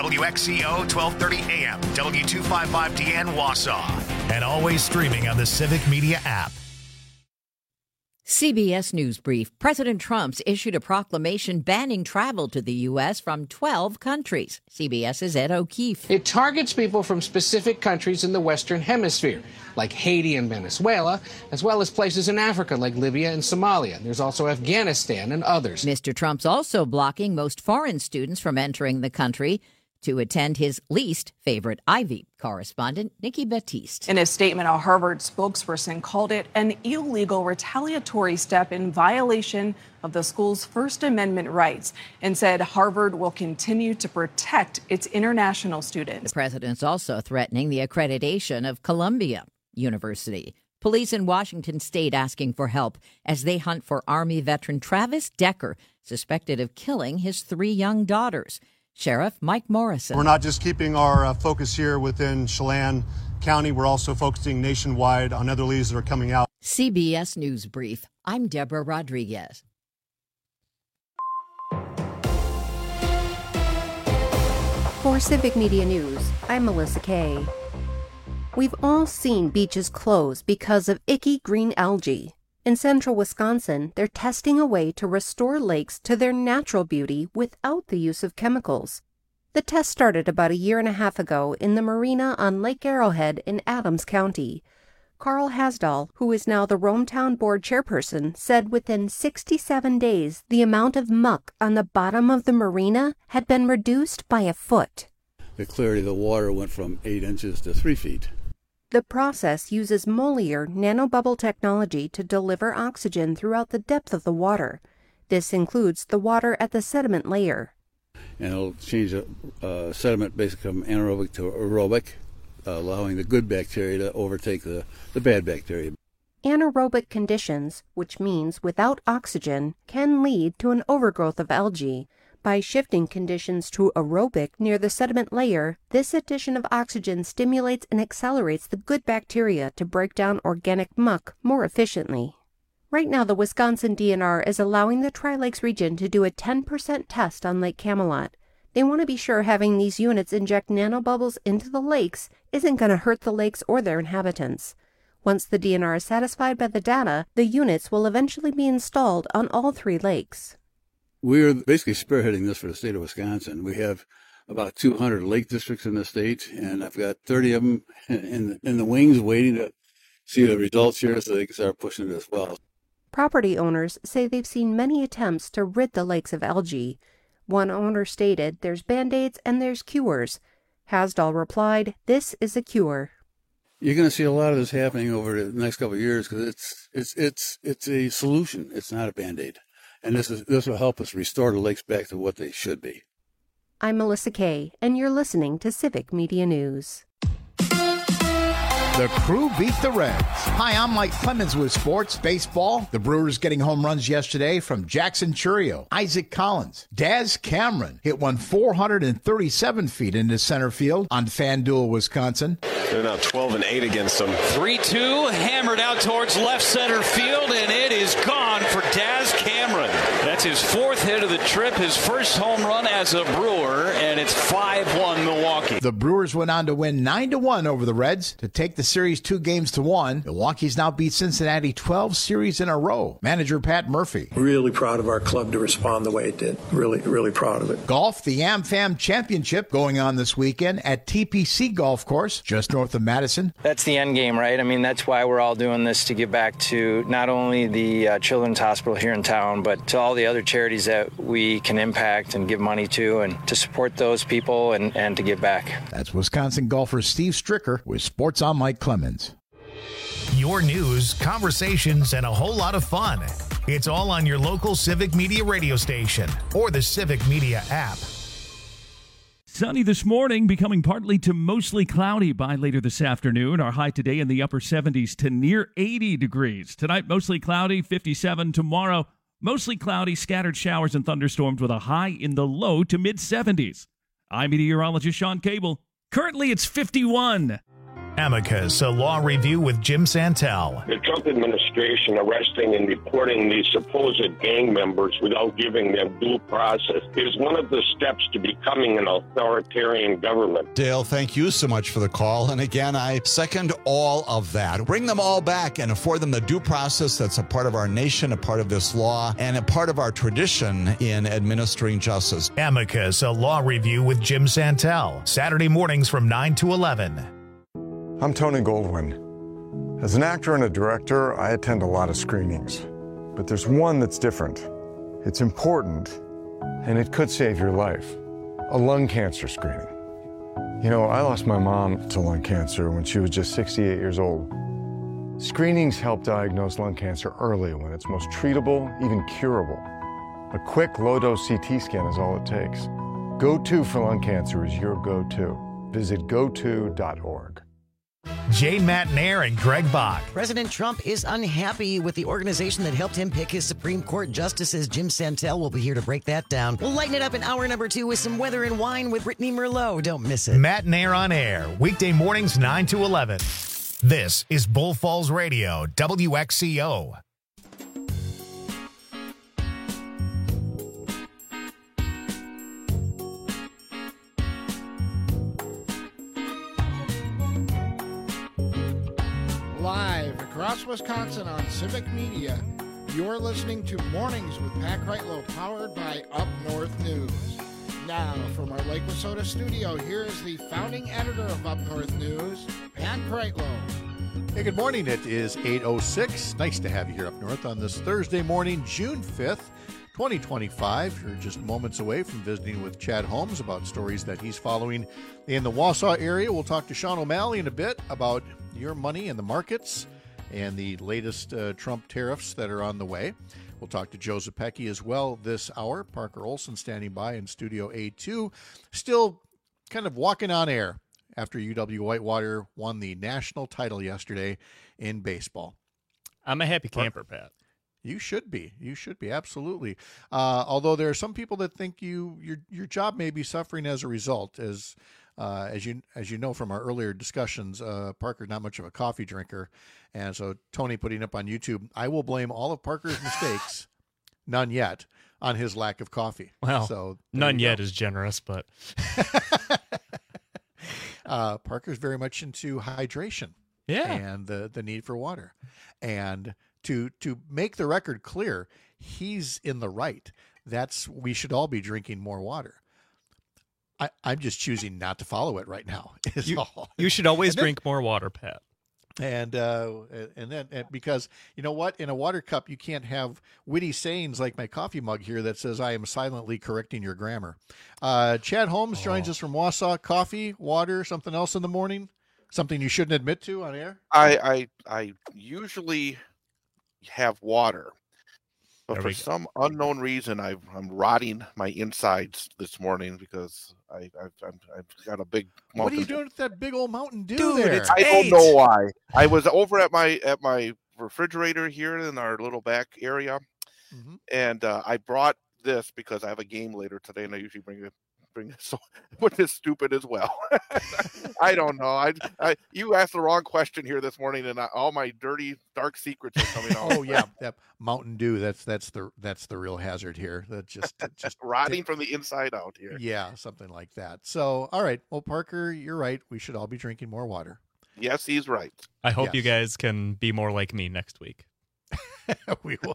WXCO 1230 AM, W255DN Wausau, and always streaming on the Civic Media app. CBS News Brief. President Trump's issued a proclamation banning travel to the U.S. from 12 countries. CBS's Ed O'Keefe. It targets people from specific countries in the Western Hemisphere, like Haiti and Venezuela, as well as places in Africa like Libya and Somalia. There's also Afghanistan and others. Mr. Trump's also blocking most foreign students from entering the country to attend his least favorite Ivy. Correspondent Nikki Battiste. In a statement, a Harvard spokesperson called it an illegal retaliatory step in violation of the school's First Amendment rights and said Harvard will continue to protect its international students. The president's also threatening the accreditation of Columbia University. Police in Washington state asking for help as they hunt for Army veteran Travis Decker, suspected of killing his 3 young daughters. Sheriff Mike Morrison. We're not just keeping our focus here within Chelan County. We're also focusing nationwide on other leads that are coming out. CBS News Brief. I'm Deborah Rodriguez. For Civic Media News, I'm Melissa Kay. We've all seen beaches close because of icky green algae. In central Wisconsin, they're testing a way to restore lakes to their natural beauty without the use of chemicals. The test started about a year and a half ago in the marina on Lake Arrowhead in Adams County. Carl Hasdall, who is now the Rometown Board chairperson, said within 67 days the amount of muck on the bottom of the marina had been reduced by a foot. The clarity of the water went from 8 inches to 3 feet. The process uses Moliere nanobubble technology to deliver oxygen throughout the depth of the water. This includes the water at the sediment layer. And it'll change the sediment basically from anaerobic to aerobic, allowing the good bacteria to overtake the bad bacteria. Anaerobic conditions, which means without oxygen, can lead to an overgrowth of algae. By shifting conditions to aerobic near the sediment layer, this addition of oxygen stimulates and accelerates the good bacteria to break down organic muck more efficiently. Right now, the Wisconsin DNR is allowing the Tri-Lakes region to do a 10% test on Lake Camelot. They want to be sure having these units inject nanobubbles into the lakes isn't going to hurt the lakes or their inhabitants. Once the DNR is satisfied by the data, the units will eventually be installed on all 3 lakes. We're basically spearheading this for the state of Wisconsin. We have about 200 lake districts in the state, and I've got 30 of them in the wings waiting to see the results here so they can start pushing it as well. Property owners say they've seen many attempts to rid the lakes of algae. One owner stated, "There's Band-Aids and there's cures." Hasdall replied, "This is a cure." You're going to see a lot of this happening over the next couple of years because it's a solution. It's not a Band-Aid. And this will help us restore the lakes back to what they should be. I'm Melissa Kay, and you're listening to Civic Media News. The Crew beat the Reds. Hi, I'm Mike Clemens with Sports Baseball. The Brewers getting home runs yesterday from Jackson Churio, Isaac Collins. Daz Cameron hit one 437 feet into center field on FanDuel, Wisconsin. They're now 12-8 against them. 3-2, hammered out towards left center field, and it is gone for Daz Cameron. That's his 4th hit of the trip, his first home run as a Brewer, and it's 5-1 Milwaukee. The Brewers went on to win 9-1 over the Reds to take the series 2-1. Milwaukee's now beat Cincinnati 12 series in a row. Manager Pat Murphy. Really proud of our club to respond the way it did. Really proud of it. Golf, the AmFam Championship going on this weekend at TPC Golf Course, just north of Madison. That's the end game, right? I mean, that's why we're all doing this, to give back to not only the Children's Hospital here in town, but to all the other charities that we can impact and give money to, and to support those people and to give back. That's Wisconsin golfer Steve Stricker with Sports on Mike Clemens. Your news, conversations, and a whole lot of fun. It's all on your local Civic Media radio station or the Civic Media app. Sunny this morning, becoming partly to mostly cloudy by later this afternoon. Our high today in the upper 70s to near 80 degrees. Tonight, mostly cloudy, 57. Tomorrow, mostly cloudy, scattered showers and thunderstorms with a high in the low to mid 70s. I'm meteorologist Sean Cable. Currently, it's 51. Amicus, a law review with Jim Santel. The Trump administration arresting and deporting these supposed gang members without giving them due process is one of the steps to becoming an authoritarian government. Dale, thank you so much for the call. And again, I second all of that. Bring them all back and afford them the due process that's a part of our nation, a part of this law, and a part of our tradition in administering justice. Amicus, a law review with Jim Santel. Saturday mornings from 9 to 11. I'm Tony Goldwyn. As an actor and a director, I attend a lot of screenings. But there's one that's different. It's important, and it could save your life. A lung cancer screening. You know, I lost my mom to lung cancer when she was just 68 years old. Screenings help diagnose lung cancer early when it's most treatable, even curable. A quick low-dose CT scan is all it takes. Go-To for lung cancer is your go-to. Visit goto.org. Jane Matnair and Greg Bach. President Trump is unhappy with the organization that helped him pick his Supreme Court justices. Jim Santel will be here to break that down. We'll lighten it up in hour number 2 with some weather and wine with Brittany Merlot. Don't miss it. Matnair on air, weekday mornings 9 to 11. This is Bull Falls Radio, WXCO. Live across Wisconsin on Civic Media, you're listening to Mornings with Pat Kreitlow, powered by Up North News. Now, from our Lake Wissota studio, here is the founding editor of Up North News, Pat Kreitlow. Hey, good morning. It is 8:06. Nice to have you here up north on this Thursday morning, June 5th, 2025. You're just moments away from visiting with Chad Holmes about stories that he's following in the Wausau area. We'll talk to Sean O'Malley in a bit about your money in the markets and the latest Trump tariffs that are on the way. We'll talk to Joe Zepecki as well this hour. Parker Olson standing by in Studio A2, still kind of walking on air after UW-Whitewater won the national title yesterday in baseball. I'm a happy camper, Pat. You should be. You should be, absolutely. Although there are some people that think your job may be suffering as a result. As you know from our earlier discussions, Parker's not much of a coffee drinker, and so Tony putting up on YouTube, I will blame all of Parker's mistakes, none yet, on his lack of coffee. Well, so none yet is generous, but Parker's very much into hydration, and the need for water, and to make the record clear, he's in the right. We should all be drinking more water. I'm just choosing not to follow it right now. You should always drink more water, Pat. And then because you know what, in a water cup you can't have witty sayings like my coffee mug here that says I am silently correcting your grammar. Chad Holmes joins us from Wausau. Coffee, water, something else in the morning, something you shouldn't admit to on air. I usually have water. But for some unknown reason, I'm rotting my insides this morning because I've got a big Mountain. What are you doing with that big old Mountain Dew Dude, there? I don't know why. I was over at my refrigerator here in our little back area, and I brought this because I have a game later today, and I usually bring so what is stupid as well. I don't know. You asked the wrong question here this morning, and all my dirty, dark secrets are coming out. Oh yeah, that Mountain Dew. That's the real hazard here. That just rotting from the inside out here. Yeah, something like that. So, all right. Well, Parker, you're right. We should all be drinking more water. Yes, he's right. I hope you guys can be more like me next week. We will.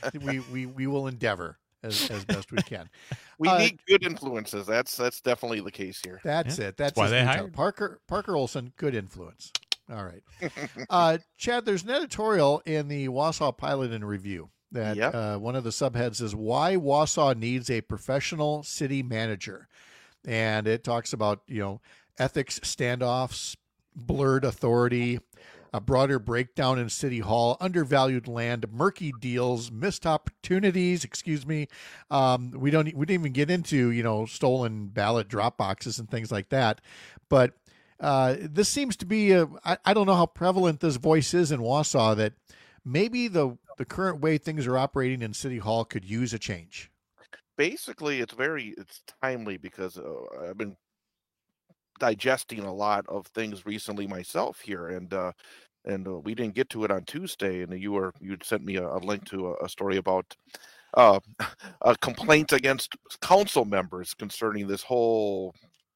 we will endeavor as best we can. We need good influences. That's definitely the case here. That's it. That's why they hired Parker Olson. Good influence. All right. Chad, there's an editorial in the Wausau Pilot and Review that one of the subheads is why Wausau needs a professional city manager. And it talks about, ethics standoffs, blurred authority, a broader breakdown in City Hall, undervalued land, murky deals, missed opportunities. We didn't even get into, stolen ballot drop boxes and things like that. But this seems to be I don't know how prevalent this voice is in Wausau that maybe the current way things are operating in City Hall could use a change. Basically, it's timely because I've been digesting a lot of things recently myself here, and we didn't get to it on Tuesday, and you'd sent me a link to a story about a complaint against council members concerning this whole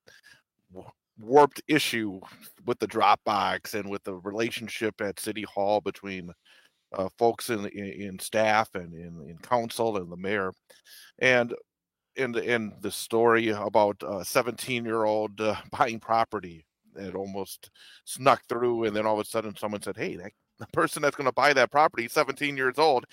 warped issue with the Dropbox and with the relationship at City Hall between folks in staff and in council and the mayor, and the story about a 17-year-old buying property that almost snuck through, and then all of a sudden someone said, "Hey, the person that's going to buy that property is 17 years old."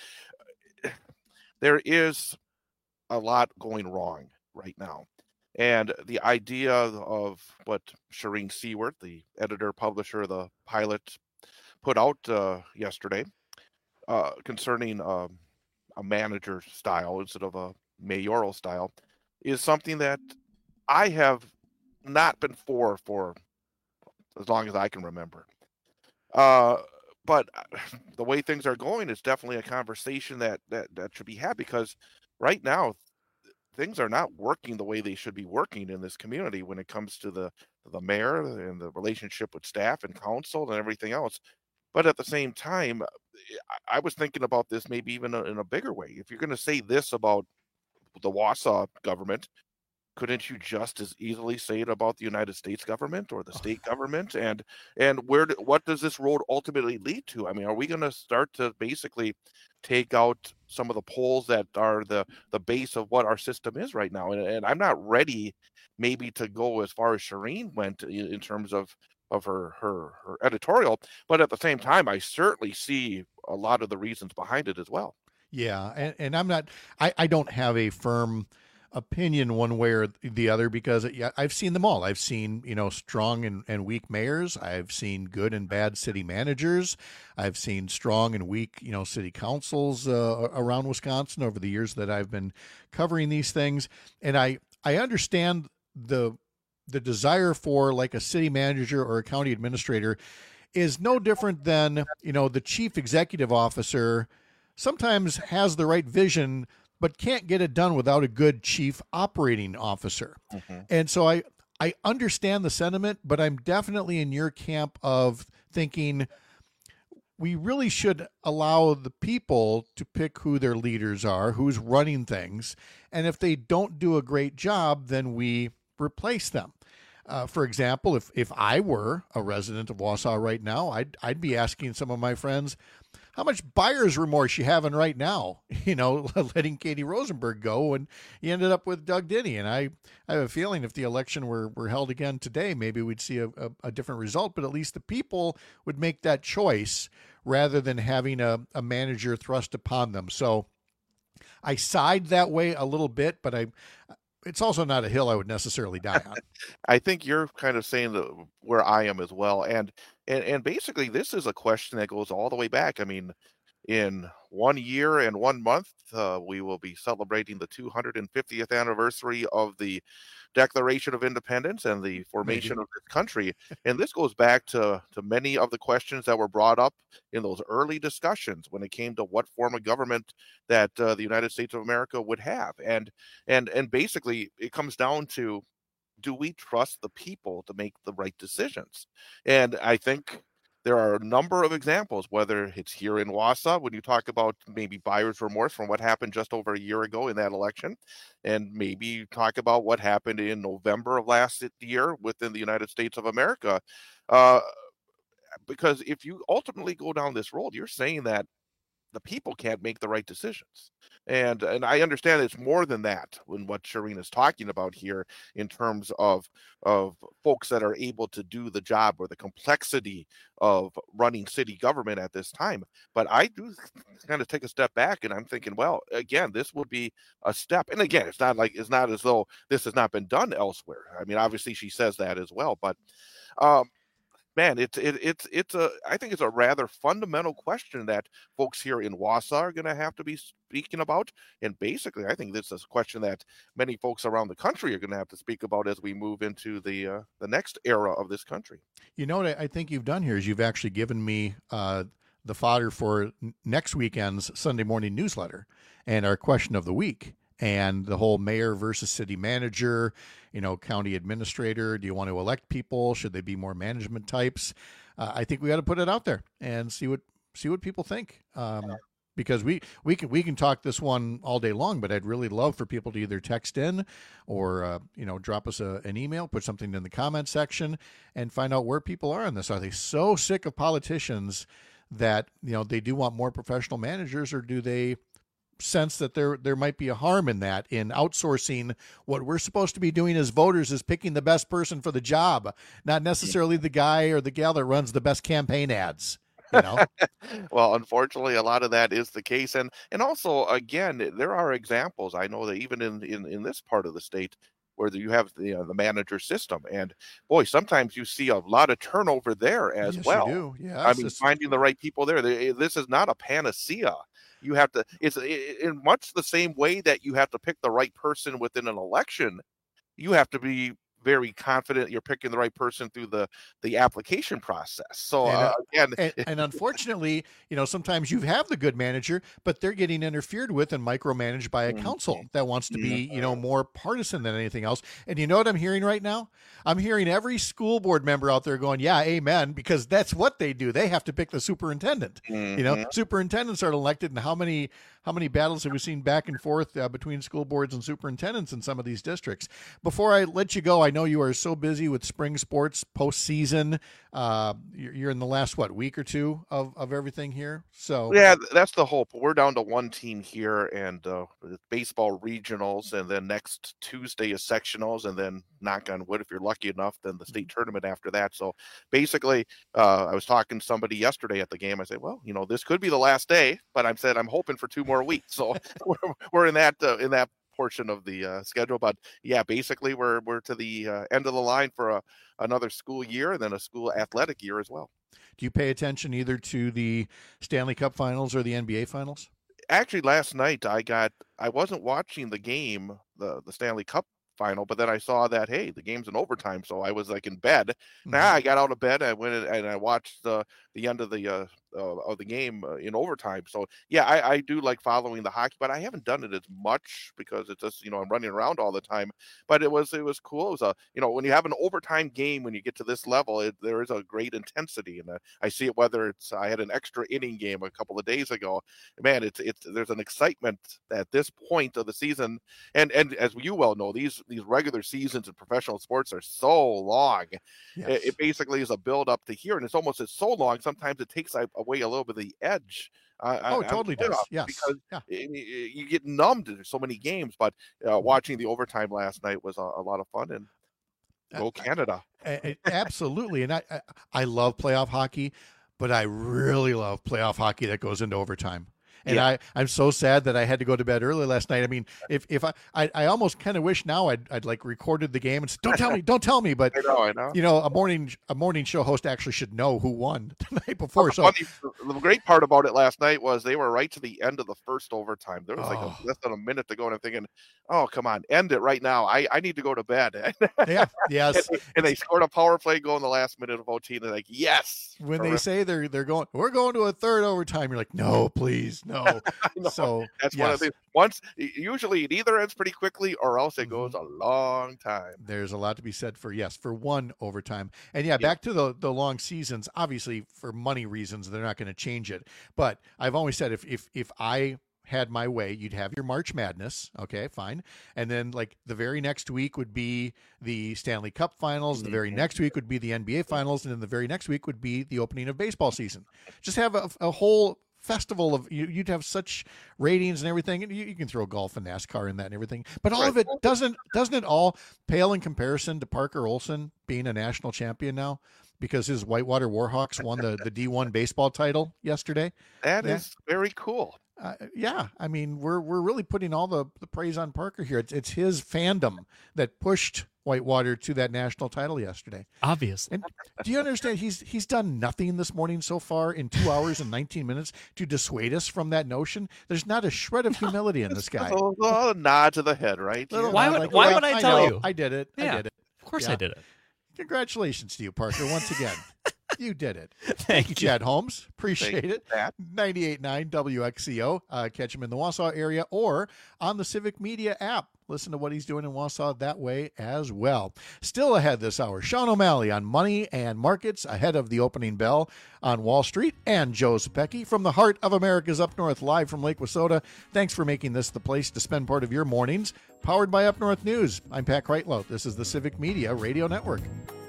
There is a lot going wrong right now. And the idea of what Shireen Seward, the editor-publisher of the Pilot, put out yesterday concerning a manager style instead of a mayoral style is something that I have not been for as long as I can remember. But the way things are going, it's definitely a conversation that should be had, because right now things are not working the way they should be working in this community when it comes to the mayor and the relationship with staff and council and everything else. But at the same time, I was thinking about this maybe even in a bigger way. If you're going to say this about the Wausau government, couldn't you just as easily say it about the United States government or the state government? And what does this road ultimately lead to? I mean, are we going to start to basically take out some of the poles that are the base of what our system is right now? And I'm not ready maybe to go as far as Shireen went in terms of her editorial, but at the same time, I certainly see a lot of the reasons behind it as well. Yeah, and I'm not, I don't have a firm opinion one way or the other, because I've seen them all. I've seen, strong and weak mayors. I've seen good and bad city managers. I've seen strong and weak, city councils around Wisconsin over the years that I've been covering these things. And I understand the desire for like a city manager or a county administrator is no different than, the chief executive officer sometimes has the right vision, but can't get it done without a good chief operating officer. Mm-hmm. And so I understand the sentiment, but I'm definitely in your camp of thinking we really should allow the people to pick who their leaders are, who's running things. And if they don't do a great job, then we replace them. For example, if I were a resident of Wausau right now, I'd be asking some of my friends, how much buyer's remorse you having right now, letting Katie Rosenberg go, and you ended up with Doug Denny. And I have a feeling if the election were held again today, maybe we'd see a different result, but at least the people would make that choice rather than having a manager thrust upon them. So I side that way a little bit, but it's also not a hill I would necessarily die on. I think you're kind of saying where I am as well. And basically, this is a question that goes all the way back. I mean, in 1 year and 1 month, we will be celebrating the 250th anniversary of the Declaration of Independence and the formation of this country. And this goes back to many of the questions that were brought up in those early discussions when it came to what form of government that the United States of America would have. And basically, it comes down to, do we trust the people to make the right decisions? And I think there are a number of examples, whether it's here in Wausau, when you talk about maybe buyer's remorse from what happened just over a year ago in that election, and maybe you talk about what happened in November of last year within the United States of America. Because if you ultimately go down this road, you're saying that the people can't make the right decisions. And I understand it's more than that when what Shireen is talking about here in terms of folks that are able to do the job or the complexity of running city government at this time. But I do kind of take a step back, and I'm thinking, well, again, this would be a step. And again, it's not as though this has not been done elsewhere. I mean, obviously she says that as well, but man, I think it's a rather fundamental question that folks here in Wausau are going to have to be speaking about. And basically, I think this is a question that many folks around the country are going to have to speak about as we move into the next era of this country. You know what I think you've done here is you've actually given me the fodder for next weekend's Sunday morning newsletter and our question of the week. and the whole mayor versus city manager, county administrator. Do you want to elect people? Should they be more management types? I think we got to put it out there and see what people think. Because we can talk this one all day long, but I'd really love for people to either text in or drop us an email, put something in the comment section, and find out where people are on this. Are they so sick of politicians that they do want more professional managers, or do they sense that there might be a harm in that, in outsourcing what we're supposed to be doing as voters, is picking the best person for the job, not necessarily the guy or the gal that runs the best campaign ads? Well, unfortunately, a lot of that is the case, and also, again, there are examples. I know that even in this part of the state, where you have the manager system, and boy, sometimes you see a lot of turnover there as well. You do. Yes, I mean, finding the right people there. This is not a panacea. You have to. It's in much the same way that you have to pick the right person within an election. You have to be very confident you're picking the right person through the application process. So again, and unfortunately, sometimes you have the good manager, but they're getting interfered with and micromanaged by a council that wants to be, more partisan than anything else. And you know what I'm hearing right now? I'm hearing every school board member out there going, yeah, amen, because that's what they do. They have to pick the superintendent. Superintendents are elected, and how many battles have we seen back and forth between school boards and superintendents in some of these districts? Before I let you go, I know you are so busy with spring sports postseason. You're in the last, week or two of everything here? So yeah, that's the hope. We're down to one team here, and baseball regionals, and then next Tuesday is sectionals, and then knock on wood, if you're lucky enough, then the state tournament after that. So basically, I was talking to somebody yesterday at the game. I said, well, this could be the last day, but I'm hoping for 2 more weeks. So we're in that portion of the schedule. But yeah, basically we're to the end of the line for another school year, and then a school athletic year as well. Do you pay attention either to the Stanley Cup Finals or the NBA Finals? Actually, last night I wasn't watching the game, the Stanley Cup Final, but then I saw that, hey, the game's in overtime, so I was in bed. Now I got out of bed, I went and I watched the end of the game in overtime. So yeah, I do like following the hockey, but I haven't done it as much because it's just I'm running around all the time. But it was cool. It was when you have an overtime game, when you get to this level, there is a great intensity, and I see it whether it's I had an extra inning game a couple of days ago. Man, it's there's an excitement at this point of the season, and as you well know, these regular seasons in professional sports are so long. Yes. It basically is a build up to here, and it's so long. Sometimes it takes away a little bit of the edge. It totally does. Yes, because you get numbed. There's so many games, but watching the overtime last night was a lot of fun. And go Canada! Absolutely, and I love playoff hockey, but I really love playoff hockey that goes into overtime. And I'm so sad that I had to go to bed early last night. I mean, if I almost kind of wish now I'd like recorded the game and said, don't tell me. But I know. A morning show host actually should know who won the night before. So the great part about it last night was they were right to the end of the first overtime. There was less than a minute to go, and I'm thinking, oh, come on, end it right now. I need to go to bed. Yes. And they scored a power play goal in the last minute of OT, and they're like, yes. When they say we're going to a third overtime, you're like, no, please. No. So that's one of the things. Usually it either ends pretty quickly or else it goes a long time. There's a lot to be said for one overtime. And back to the long seasons. Obviously, for money reasons, they're not going to change it. But I've always said if I had my way, you'd have your March Madness. Okay, fine. And then the very next week would be the Stanley Cup Finals. The very next week would be the NBA Finals. And then the very next week would be the opening of baseball season. Just have a whole festival of you'd have such ratings and everything, and you can throw golf and NASCAR in that and everything, but all of it doesn't it all pale in comparison to Parker Olson being a national champion now because his Whitewater Warhawks won the D1 baseball title yesterday. That is very cool. I mean, we're really putting all the praise on Parker here. It's his fandom that pushed Whitewater to that national title yesterday. Obviously. And do you understand? He's done nothing this morning so far in 2 hours and 19 minutes to dissuade us from that notion. There's not a shred of humility in this guy. A nod to the head, right? Why would I tell you? I did it. Yeah, I did it. Of course I did it. Congratulations to you, Parker, once again. You did it. Thank you, Chad Holmes. Appreciate it. Pat. 98.9 WXCO. Catch him in the Wausau area or on the Civic Media app. Listen to what he's doing in Wausau that way as well. Still ahead this hour, Sean O'Malley on money and markets ahead of the opening bell on Wall Street, and Joe Zepecki from the heart of America's Up North, live from Lake Wissota. Thanks for making this the place to spend part of your mornings. Powered by Up North News. I'm Pat Kreitlow. This is the Civic Media Radio Network.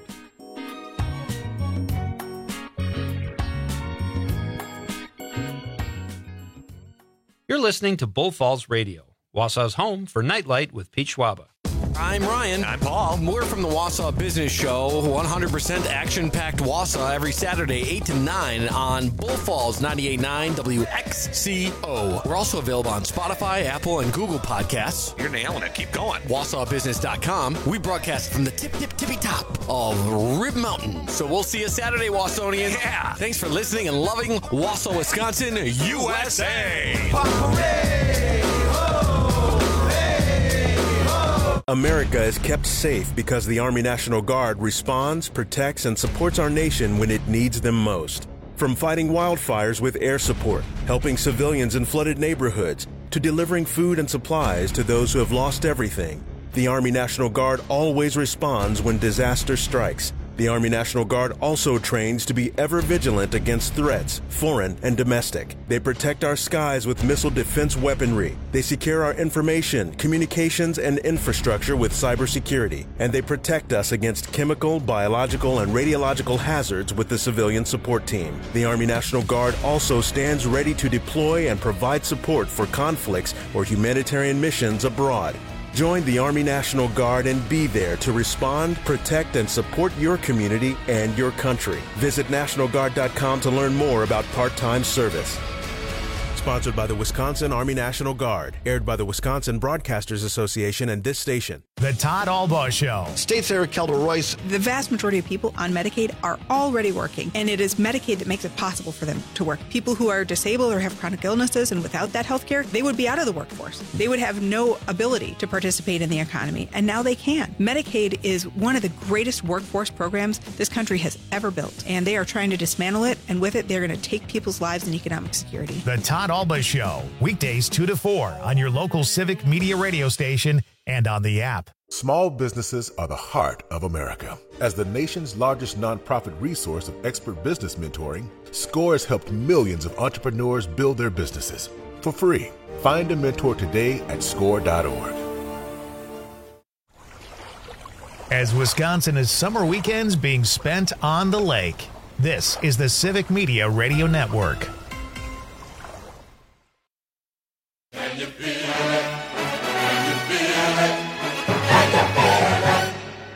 You're listening to Bull Falls Radio, Wausau's home for Nightlight with Pete Schwaba. I'm Ryan. I'm Paul. We're from the Wausau Business Show, 100% action-packed Wausau every Saturday, 8 to 9 on Bull Falls 98.9 WXCO. We're also available on Spotify, Apple, and Google Podcasts. You're nailing it. Keep going. WausauBusiness.com. We broadcast from the tippy top of Rib Mountain. So we'll see you Saturday, Wausonians. Yeah. Thanks for listening and loving Wausau, Wisconsin, USA. America is kept safe because the Army National Guard responds, protects, and supports our nation when it needs them most. From fighting wildfires with air support, helping civilians in flooded neighborhoods, to delivering food and supplies to those who have lost everything, the Army National Guard always responds when disaster strikes. The Army National Guard also trains to be ever vigilant against threats, foreign and domestic. They protect our skies with missile defense weaponry. They secure our information, communications, and infrastructure with cybersecurity. And they protect us against chemical, biological, and radiological hazards with the civilian support team. The Army National Guard also stands ready to deploy and provide support for conflicts or humanitarian missions abroad. Join the Army National Guard and be there to respond, protect, and support your community and your country. Visit NationalGuard.com to learn more about part-time service. Sponsored by the Wisconsin Army National Guard. Aired by the Wisconsin Broadcasters Association and this station. The Todd Albaugh Show. State Senator Kelda Royce. The vast majority of people on Medicaid are already working, and it is Medicaid that makes it possible for them to work. People who are disabled or have chronic illnesses, and without that health care, they would be out of the workforce. They would have no ability to participate in the economy, and now they can. Medicaid is one of the greatest workforce programs this country has ever built, and they are trying to dismantle it, and with it, they're going to take people's lives and economic security. The Todd Albaugh Show, weekdays 2 to 4 on your local Civic Media radio station and on the app. Small businesses are the heart of America. As the nation's largest nonprofit resource of expert business mentoring, SCORE has helped millions of entrepreneurs build their businesses for free. Find a mentor today at score.org. As Wisconsin is summer weekends being spent on the lake, this is the Civic Media Radio Network. Can you feel it? Can you feel it? Can you feel it?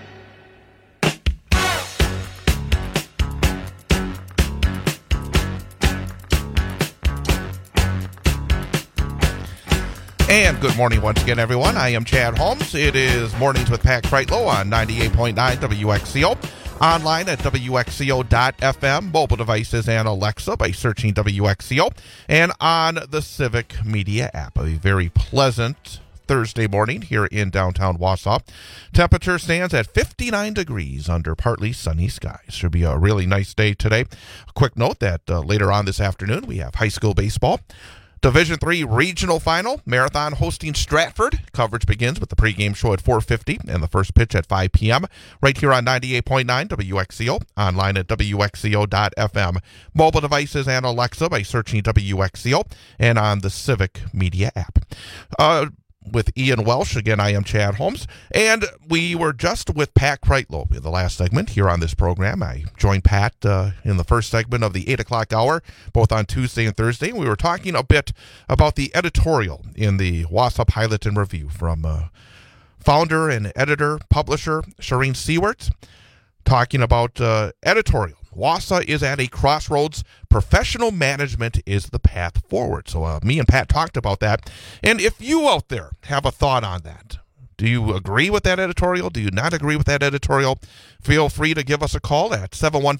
And good morning once again, everyone. I am Chad Holmes. It is Mornings with Pat Kreitlow on 98.9 WXCO. Online at WXCO.FM, mobile devices and Alexa by searching WXCO, and on the Civic Media app. A very pleasant Thursday morning here in downtown Wausau. Temperature stands at 59 degrees under partly sunny skies. Should be a really nice day today. A quick note that later on this afternoon we have high school baseball. Division III Regional Final, Marathon hosting Stratford. Coverage begins with the pregame show at 4:50 and the first pitch at 5 p.m. right here on 98.9 WXCO, online at WXCO.FM, mobile devices and Alexa by searching WXCO, and on the Civic Media app. With Ian Welsh. Again, I am Chad Holmes. And we were just with Pat Kreitlow in the last segment here on this program. I joined Pat in the first segment of the 8 o'clock hour, both on Tuesday and Thursday. We were talking a bit about the editorial in the Wausau Pilot and Review from founder and editor, publisher Shireen Seward, talking about editorial. Wausau is at a crossroads. Professional management is the path forward. So me and Pat talked about that. And if you out there have a thought on that, do you agree with that editorial? Do you not agree with that editorial? Feel free to give us a call at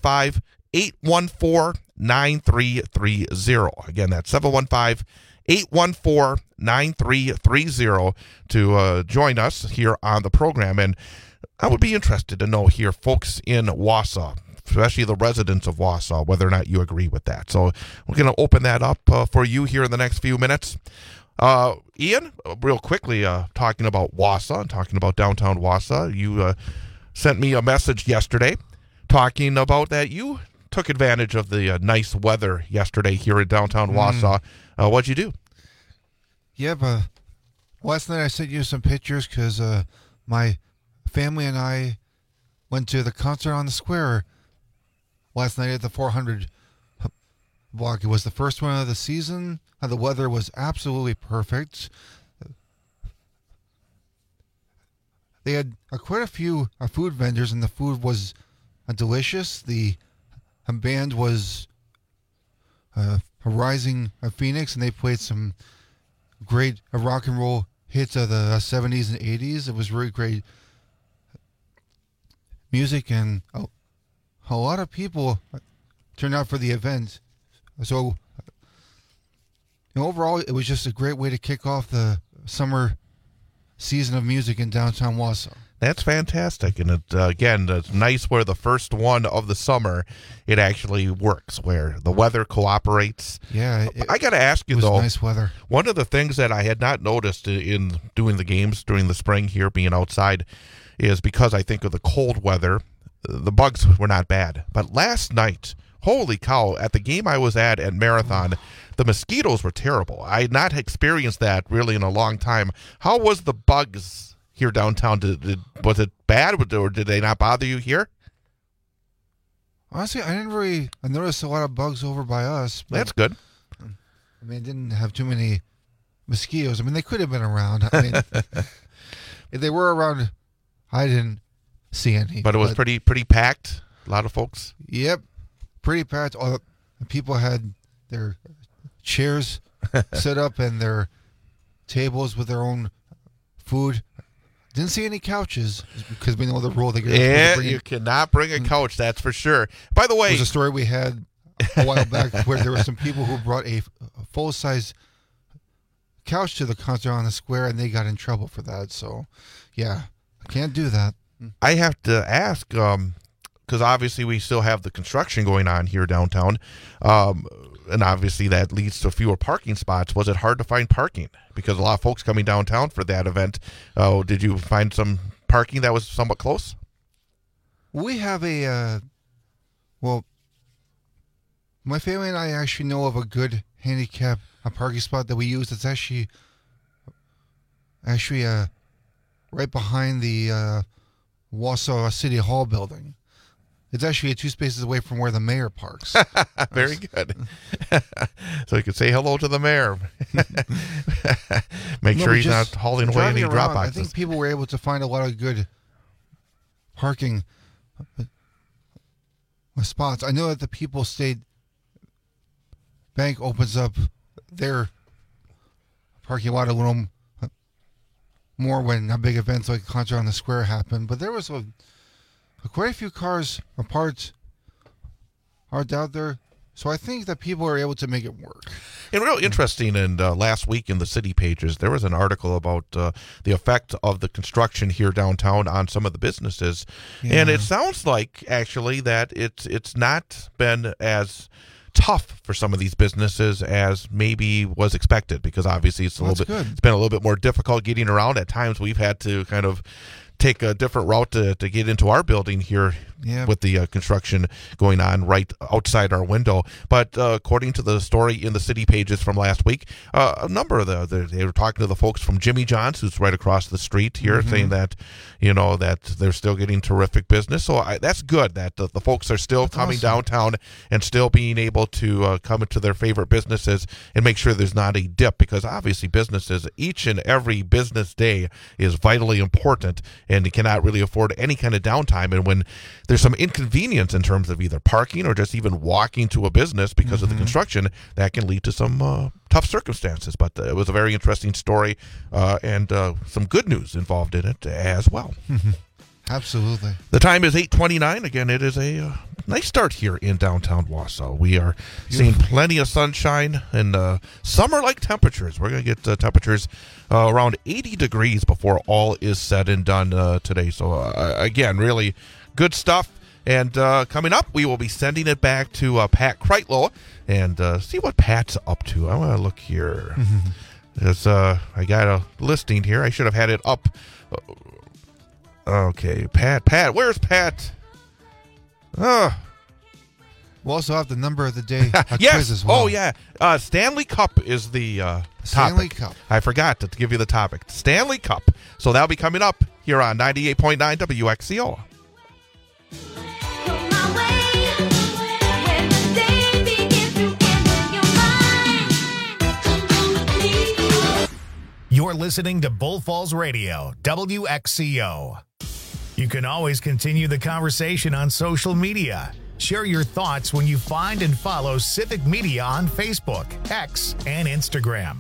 715-814-9330. Again, that's 715-814-9330 to join us here on the program. And I would be interested to know here, folks in Wausau, especially the residents of Wausau, whether or not you agree with that. So we're going to open that up for you here in the next few minutes. Ian, real quickly, talking about Wausau and talking about downtown Wausau, you sent me a message yesterday talking about that you took advantage of the nice weather yesterday here in downtown Wausau. What'd you do? Yeah, but last night I sent you some pictures because my family and I went to the concert on the square last night at the 400 block. It was the first one of the season. The weather was absolutely perfect. They had quite a few food vendors, and the food was delicious. The band was Rising Phoenix, and they played some great rock and roll hits of the 70s and 80s. It was really great music, and a lot of people turned out for the event. So overall, it was just a great way to kick off the summer season of music in downtown Wausau. That's fantastic. And again, it's nice where the first one of the summer, it actually works, where the weather cooperates. Yeah. I got to ask you, though. Nice weather. One of the things that I had not noticed in doing the games during the spring here, being outside, is because I think of the cold weather, the bugs were not bad. But last night, holy cow, at the game I was at Marathon, the mosquitoes were terrible. I had not experienced that really in a long time. How was the bugs here downtown? Was it bad, or did they not bother you here? Honestly, I didn't really notice a lot of bugs over by us. That's good. I mean, I didn't have too many mosquitoes. I mean, they could have been around. I mean, if they were around, I didn't see any. But it was pretty packed. A lot of folks. Yep, pretty packed. All the people had their chairs set up and their tables with their own food. Didn't see any couches because we know the rule. You cannot bring a couch, that's for sure. By the way, there's a story we had a while back where there were some people who brought a full-size couch to the concert on the square, and they got in trouble for that. So, yeah, I can't do that. I have to ask, because obviously we still have the construction going on here downtown, and obviously that leads to fewer parking spots. Was it hard to find parking? Because a lot of folks coming downtown for that event. Did you find some parking that was somewhat close? We have my family and I actually know of a good handicap parking spot that we use. It's actually right behind the Wausau City Hall building. It's actually 2 spaces away from where the mayor parks. Very good. So you could say hello to the mayor. Make sure he's not hauling away any drop boxes. I think people were able to find a lot of good parking spots. I know that the People's State Bank opens up their parking lot a little more when big events like Concert on the Square happen. But there was quite a few cars parked out there, so I think that people are able to make it work. And real interesting, and last week in the city pages, there was an article about the effect of the construction here downtown on some of the businesses. Yeah. And it sounds like, actually, that it's not been as tough for some of these businesses as maybe was expected, because obviously it's been a little bit more difficult getting around. At times we've had to kind of take a different route to get into our building here with the construction going on right outside our window. But according to the story in the city pages from last week, a number of they were talking to the folks from Jimmy John's, who's right across the street here, saying that, that they're still getting terrific business. So that's good that the folks are still coming downtown and still being able to come into their favorite businesses and make sure there's not a dip, because obviously businesses, each and every business day is vitally important, and you cannot really afford any kind of downtime. And when there's some inconvenience in terms of either parking or just even walking to a business because of the construction, that can lead to some tough circumstances. But it was a very interesting story, and some good news involved in it as well. Absolutely. The time is 8:29. Again, it is a nice start here in downtown Wausau. We are seeing plenty of sunshine and summer-like temperatures. We're going to get temperatures around 80 degrees before all is said and done today. So, again, really good stuff. And coming up, we will be sending it back to Pat Kreitlow and see what Pat's up to. I want to look here. There's, I got a listing here. I should have had it up. Okay, Pat, where's Pat? We'll also have the number of the day yes. quiz as well. Oh, yeah. Stanley Cup is the Stanley topic. Cup. I forgot to give you the topic. Stanley Cup. So that'll be coming up here on 98.9 WXCO. You're listening to Bull Falls Radio, WXCO. You can always continue the conversation on social media. Share your thoughts when you find and follow Civic Media on Facebook, X, and Instagram.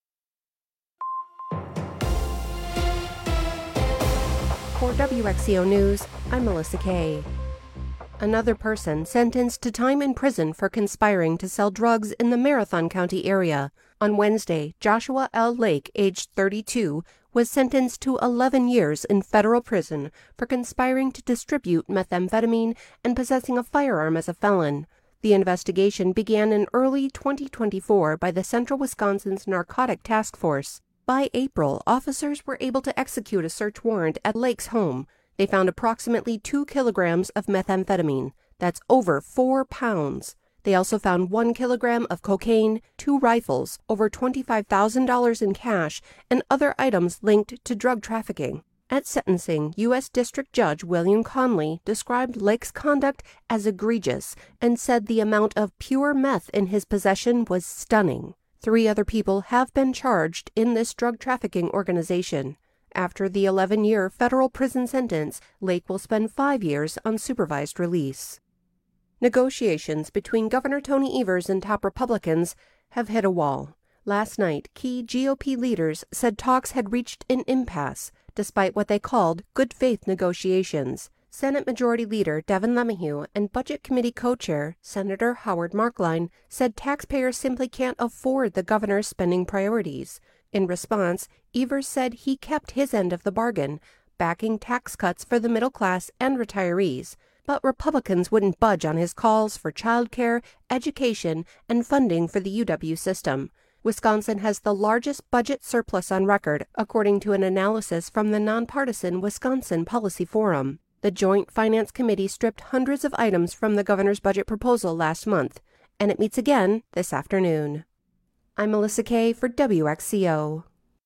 For WXCO News, I'm Melissa Kay. Another person sentenced to time in prison for conspiring to sell drugs in the Marathon County area. On Wednesday, Joshua L. Lake, aged 32, was sentenced to 11 years in federal prison for conspiring to distribute methamphetamine and possessing a firearm as a felon. The investigation began in early 2024 by the Central Wisconsin's Narcotic Task Force. By April, officers were able to execute a search warrant at Lake's home. They found approximately 2 kilograms of methamphetamine. That's over 4 pounds. They also found 1 kilogram of cocaine, 2 rifles, over $25,000 in cash, and other items linked to drug trafficking. At sentencing, U.S. District Judge William Conley described Lake's conduct as egregious and said the amount of pure meth in his possession was stunning. 3 other people have been charged in this drug trafficking organization. After the 11-year federal prison sentence, Lake will spend 5 years on supervised release. Negotiations between Governor Tony Evers and top Republicans have hit a wall. Last night, key GOP leaders said talks had reached an impasse, despite what they called good faith negotiations. Senate Majority Leader Devin LeMahieu and Budget Committee co-chair Senator Howard Marklein said taxpayers simply can't afford the governor's spending priorities. In response, Evers said he kept his end of the bargain, backing tax cuts for the middle class and retirees, but Republicans wouldn't budge on his calls for child care, education, and funding for the UW system. Wisconsin has the largest budget surplus on record, according to an analysis from the nonpartisan Wisconsin Policy Forum. The Joint Finance Committee stripped hundreds of items from the governor's budget proposal last month, and it meets again this afternoon. I'm Melissa Kay for WXCO.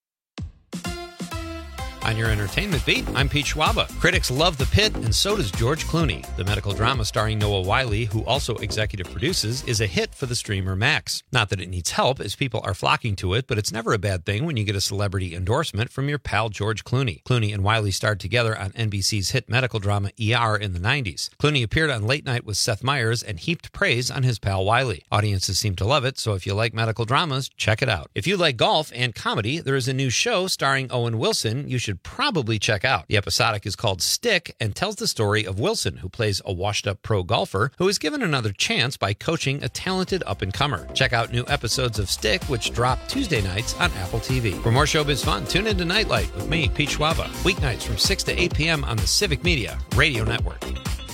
On your entertainment beat, I'm Pete Schwaba. Critics love The Pit, and so does George Clooney. The medical drama starring Noah Wyle, who also executive produces, is a hit for the streamer Max. Not that it needs help, as people are flocking to it, but it's never a bad thing when you get a celebrity endorsement from your pal George Clooney. Clooney and Wyle starred together on NBC's hit medical drama ER in the 90s. Clooney appeared on Late Night with Seth Meyers and heaped praise on his pal Wyle. Audiences seem to love it, so if you like medical dramas, check it out. If you like golf and comedy, there is a new show starring Owen Wilson you should probably check out. The episodic is called Stick and tells the story of Wilson, who plays a washed-up pro golfer who is given another chance by coaching a talented up-and-comer. Check out new episodes of Stick, which drop Tuesday nights on Apple TV. For more showbiz fun, tune into Nightlight with me, Pete Schwaba, weeknights from 6 to 8 p.m. on the Civic Media Radio Network.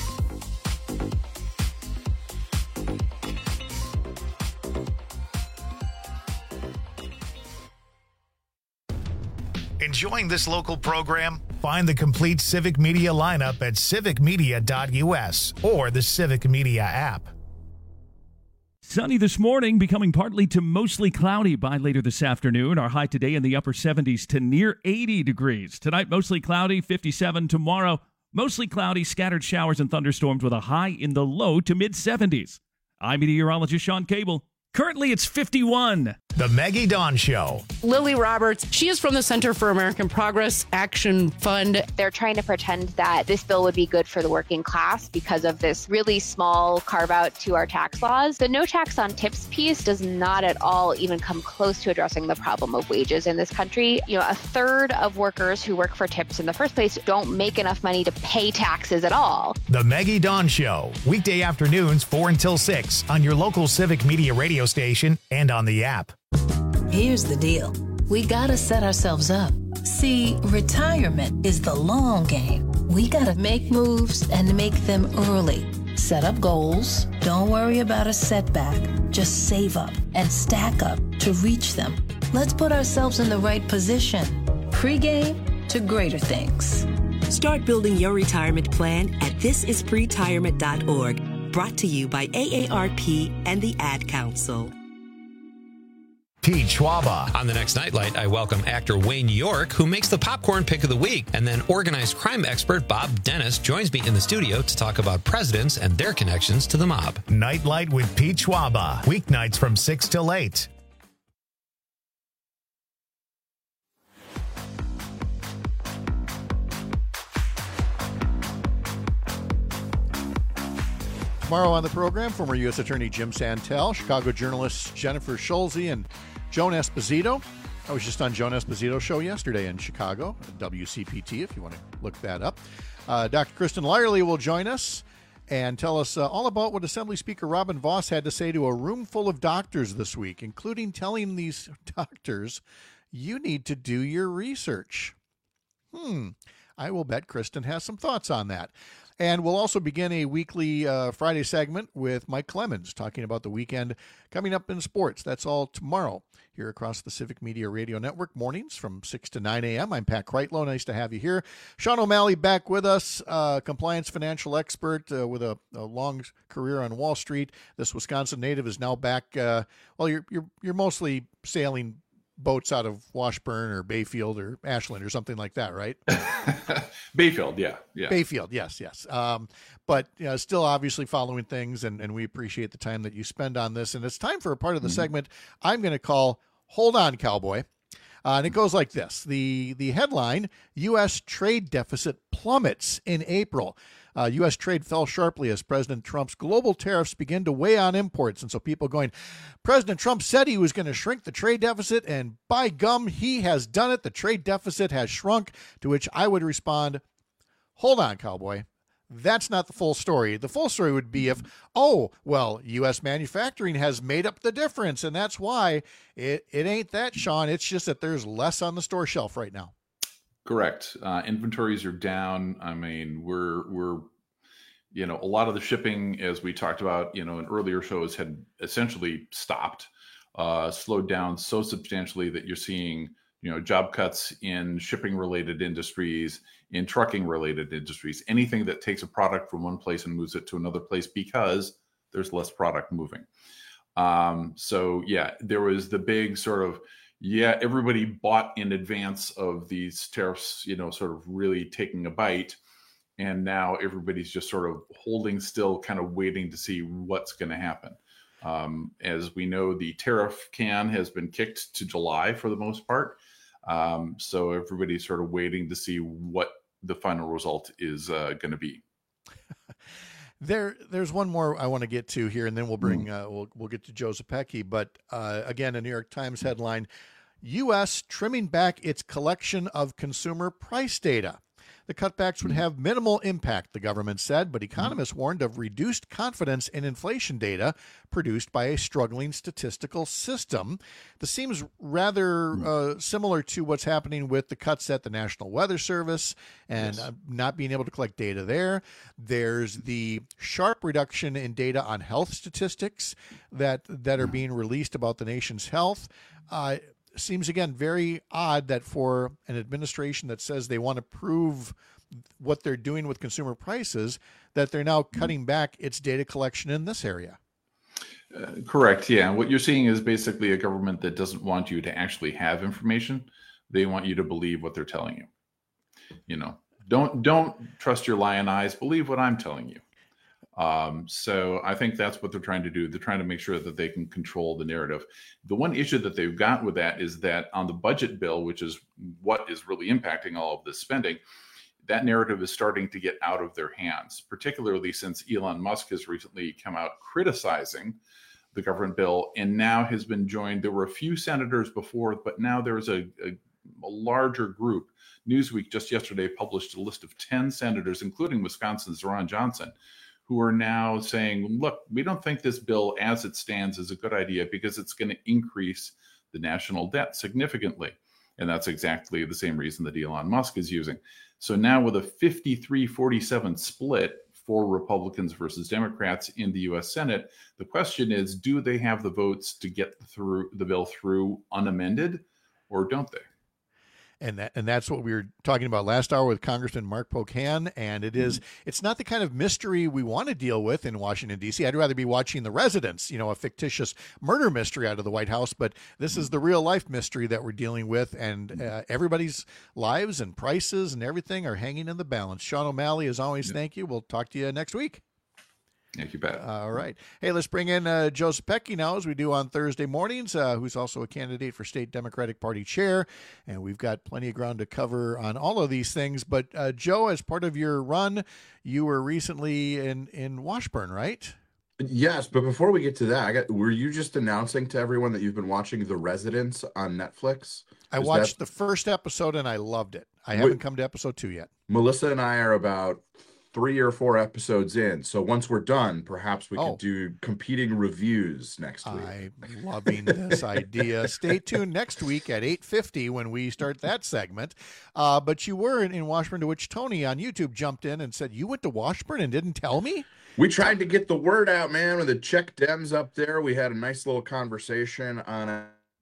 Enjoying this local program? Find the complete Civic Media lineup at civicmedia.us or the Civic Media app. Sunny this morning, becoming partly to mostly cloudy by later this afternoon. Our high today in the upper 70s to near 80 degrees. Tonight, mostly cloudy, 57. Tomorrow, mostly cloudy, scattered showers and thunderstorms with a high in the low to mid-70s. I'm meteorologist Sean Cable. Currently, it's 51. The Maggie Dawn Show. Lily Roberts, she is from the Center for American Progress Action Fund. They're trying to pretend that this bill would be good for the working class because of this really small carve out to our tax laws. The no tax on tips piece does not at all even come close to addressing the problem of wages in this country. You know, a third of workers who work for tips in the first place don't make enough money to pay taxes at all. The Maggie Dawn Show, weekday afternoons 4 until 6 on your local Civic Media radio station and on the app. Here's the deal. We gotta set ourselves up. See, retirement is the long game. We gotta make moves and make them early. Set up goals. Don't worry about a setback. Just save up and stack up to reach them. Let's put ourselves in the right position. Pre-game to greater things. Start building your retirement plan at thisispretirement.org. Brought to you by AARP and the Ad Council. Pete Schwaba. On the next Nightlight, I welcome actor Wayne York, who makes the popcorn pick of the week. And then organized crime expert Bob Dennis joins me in the studio to talk about presidents and their connections to the mob. Nightlight with Pete Schwaba. Weeknights from 6 till 8. Tomorrow on the program, former U.S. Attorney Jim Santel, Chicago journalists Jennifer Schulze and Joan Esposito. I was just on Joan Esposito's show yesterday in Chicago, WCPT, if you want to look that up. Dr. Kristen Lyerly will join us and tell us all about what Assembly Speaker Robin Vos had to say to a room full of doctors this week, including telling these doctors, you need to do your research. I will bet Kristen has some thoughts on that. And we'll also begin a weekly Friday segment with Mike Clemens talking about the weekend coming up in sports. That's all tomorrow here across the Civic Media Radio Network, mornings from 6 to 9 a.m. I'm Pat Kreitlow. Nice to have you here. Sean O'Malley back with us, compliance financial expert with a long career on Wall Street. This Wisconsin native is now back. You're mostly sailing boats out of Washburn or Bayfield or Ashland or something like that, right? Bayfield, yeah. Bayfield, yes. But still obviously following things, and we appreciate the time that you spend on this. And it's time for a part of the segment I'm going to call Hold On, Cowboy. And it goes like this. The headline, U.S. trade deficit plummets in April. U.S. trade fell sharply as President Trump's global tariffs begin to weigh on imports. And so people going, President Trump said he was going to shrink the trade deficit, and by gum, he has done it. The trade deficit has shrunk, to which I would respond, hold on, cowboy. That's not the full story. The full story would be if, U.S. manufacturing has made up the difference, and that's why it ain't that, Sean. It's just that there's less on the store shelf right now. Correct. Inventories are down. I mean, we're a lot of the shipping, as we talked about, in earlier shows, had essentially stopped, slowed down so substantially that you're seeing, job cuts in shipping related industries, in trucking related industries, anything that takes a product from one place and moves it to another place because there's less product moving. There was the big sort of, everybody bought in advance of these tariffs, sort of really taking a bite. And now everybody's just sort of holding still, kind of waiting to see what's going to happen. As we know, the tariff can has been kicked to July for the most part. So everybody's sort of waiting to see what the final result is going to be. There's one more I want to get to here, and then we'll bring we'll get to Joe Zepecki. But again, a New York Times headline: U.S. trimming back its collection of consumer price data. The cutbacks would have minimal impact, the government said, but economists warned of reduced confidence in inflation data produced by a struggling statistical system. This seems rather similar to what's happening with the cuts at the National Weather Service and not being able to collect data there. There's the sharp reduction in data on health statistics that are being released about the nation's health. Seems, again, very odd that for an administration that says they want to prove what they're doing with consumer prices, that they're now cutting back its data collection in this area. Correct. Yeah. What you're seeing is basically a government that doesn't want you to actually have information. They want you to believe what they're telling you. Don't trust your lion eyes. Believe what I'm telling you. So I think that's what they're trying to do. They're trying to make sure that they can control the narrative. The one issue that they've got with that is that on the budget bill, which is what is really impacting all of this spending, that narrative is starting to get out of their hands, particularly since Elon Musk has recently come out criticizing the government bill and now has been joined. There were a few senators before, but now there's a larger group. Newsweek just yesterday published a list of 10 senators, including Wisconsin's Ron Johnson, who are now saying, look, we don't think this bill as it stands is a good idea because it's going to increase the national debt significantly. And that's exactly the same reason that Elon Musk is using. So now with a 53-47 split for Republicans versus Democrats in the U.S. Senate, the question is, do they have the votes to get through the bill through unamended, or don't they? And that's what we were talking about last hour with Congressman Mark Pocan. And it's not the kind of mystery we want to deal with in Washington, D.C. I'd rather be watching The Residents, a fictitious murder mystery out of the White House. But this is the real life mystery that we're dealing with. And everybody's lives and prices and everything are hanging in the balance. Sean O'Malley, as always, thank you. We'll talk to you next week. Thank you, Pat. All right. Hey, let's bring in Joe Zepecki now, as we do on Thursday mornings, who's also a candidate for state Democratic Party chair. And we've got plenty of ground to cover on all of these things. But Joe, as part of your run, you were recently in Washburn, right? Yes, but before we get to that, were you just announcing to everyone that you've been watching The Residents on Netflix? I watched the first episode and I loved it. I haven't come to episode 2 yet. Melissa and I are about 3 or 4 episodes in. So once we're done, perhaps we could do competing reviews next week. I'm loving this idea. Stay tuned next week at 8:50 when we start that segment. But you were in Washburn, to which Tony on YouTube jumped in and said, you went to Washburn and didn't tell me? We tried to get the word out, man, with the Czech Dems up there. We had a nice little conversation on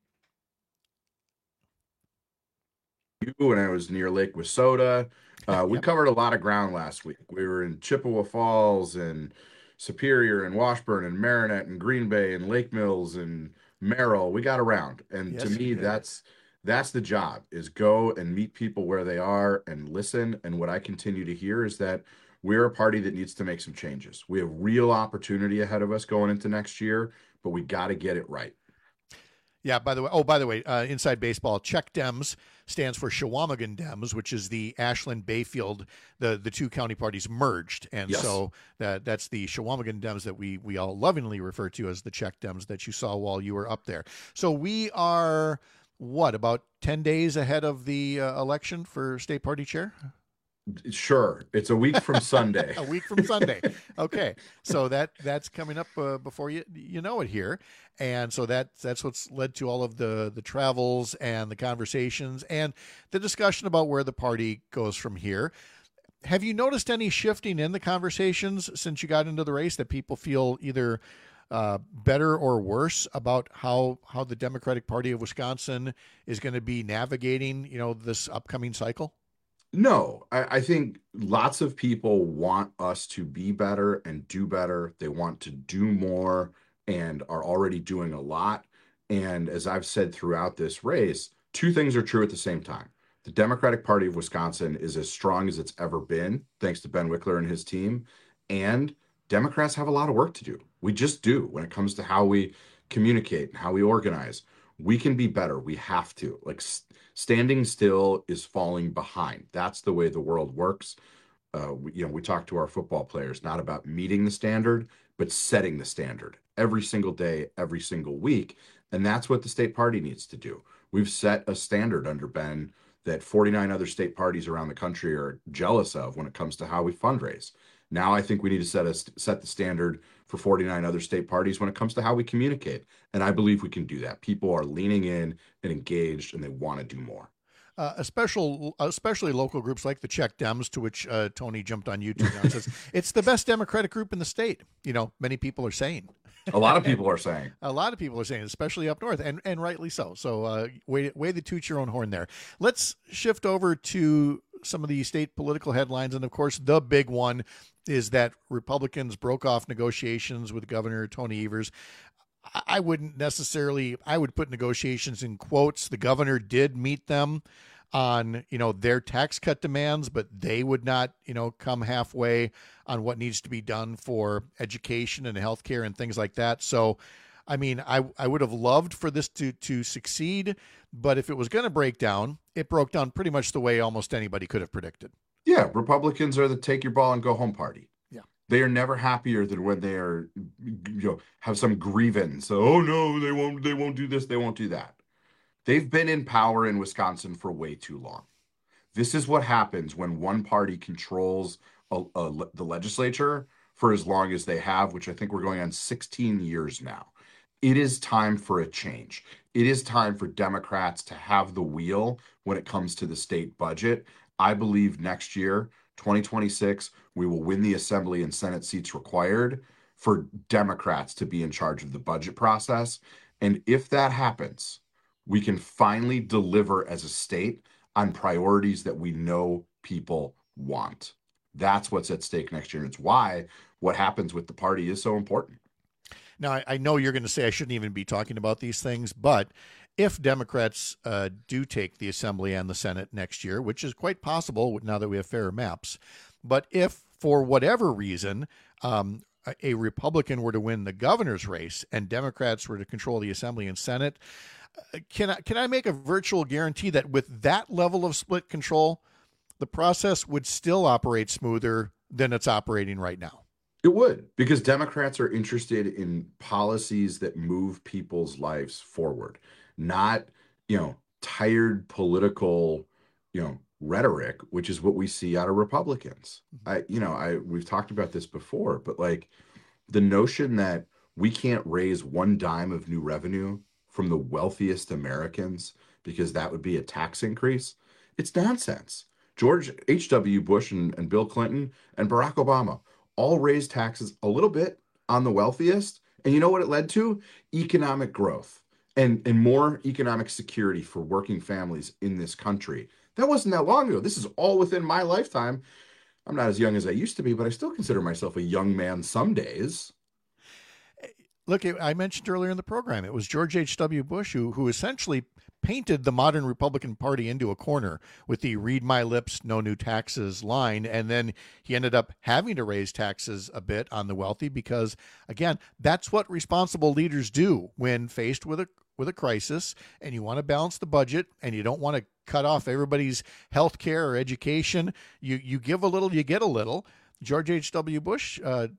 when I was near Lake Wissota. We covered a lot of ground last week. We were in Chippewa Falls and Superior and Washburn and Marinette and Green Bay and Lake Mills and Merrill. We got around. And to me, that's the job, is go and meet people where they are and listen. And what I continue to hear is that we're a party that needs to make some changes. We have real opportunity ahead of us going into next year, but we got to get it right. Yeah, by the way, Inside Baseball, Czech Dems stands for Chequamegon Dems, which is the Ashland Bayfield, the two county parties merged. And so that's the Chequamegon Dems that we all lovingly refer to as the Czech Dems that you saw while you were up there. So we are, about 10 days ahead of the election for state party chair? Sure. It's a week from Sunday. A week from Sunday. Okay. So that's coming up before you know it here. And so that's what's led to all of the travels and the conversations and the discussion about where the party goes from here. Have you noticed any shifting in the conversations since you got into the race, that people feel either better or worse about how the Democratic Party of Wisconsin is going to be navigating, this upcoming cycle? No, I think lots of people want us to be better and do better. They want to do more and are already doing a lot. And as I've said throughout this race, two things are true at the same time. The Democratic Party of Wisconsin is as strong as it's ever been, thanks to Ben Wickler and his team. And Democrats have a lot of work to do. We just do when it comes to how we communicate and how we organize. We can be better. We have to. Standing still is falling behind. That's the way the world works. We talk to our football players, not about meeting the standard, but setting the standard every single day, every single week. And that's what the state party needs to do. We've set a standard under Ben that 49 other state parties around the country are jealous of when it comes to how we fundraise. Now I think we need to set the standard for 49 other state parties when it comes to how we communicate. And I believe we can do that. People are leaning in and engaged, and they want to do more. Especially local groups like the Czech Dems, to which Tony jumped on YouTube now and says, it's the best Democratic group in the state. Many people are saying. A lot of people are saying. A lot of people are saying, especially up north, and rightly so. So way to toot your own horn there. Let's shift over to some of the state political headlines. And, of course, the big one is that Republicans broke off negotiations with Governor Tony Evers. I would put negotiations in quotes. The governor did meet them on, their tax cut demands, but they would not, come halfway on what needs to be done for education and healthcare and things like that. So, I would have loved for this to succeed, but if it was going to break down, it broke down pretty much the way almost anybody could have predicted. Yeah, Republicans are the take your ball and go home party. Yeah. They are never happier than when they are, have some grievance. Oh no, they won't do this, they won't do that. They've been in power in Wisconsin for way too long. This is what happens when one party controls the legislature for as long as they have, which I think we're going on 16 years now. It is time for a change. It is time for Democrats to have the wheel when it comes to the state budget. I believe next year, 2026, we will win the Assembly and Senate seats required for Democrats to be in charge of the budget process. And if that happens, we can finally deliver as a state on priorities that we know people want. That's what's at stake next year. And it's why what happens with the party is so important. Now, I know you're going to say I shouldn't even be talking about these things, but if Democrats do take the Assembly and the Senate next year, which is quite possible now that we have fairer maps, but if for whatever reason a Republican were to win the governor's race and Democrats were to control the Assembly and Senate, can I make a virtual guarantee that with that level of split control, the process would still operate smoother than it's operating right now? It would, because Democrats are interested in policies that move people's lives forward, not, tired political, rhetoric, which is what we see out of Republicans. We've talked about this before, but like the notion that we can't raise one dime of new revenue from the wealthiest Americans because that would be a tax increase, it's nonsense. George H.W. Bush and Bill Clinton and Barack Obama all raised taxes a little bit on the wealthiest. And you know what it led to? Economic growth and more economic security for working families in this country. That wasn't that long ago. This is all within my lifetime. I'm not as young as I used to be, but I still consider myself a young man some days. Look, I mentioned earlier in the program, it was George H.W. Bush who essentially painted the modern Republican Party into a corner with the read my lips, no new taxes line. And then he ended up having to raise taxes a bit on the wealthy because, again, that's what responsible leaders do when faced with a crisis and you want to balance the budget and you don't want to cut off everybody's health care or education. You give a little, you get a little. George H.W. Bush,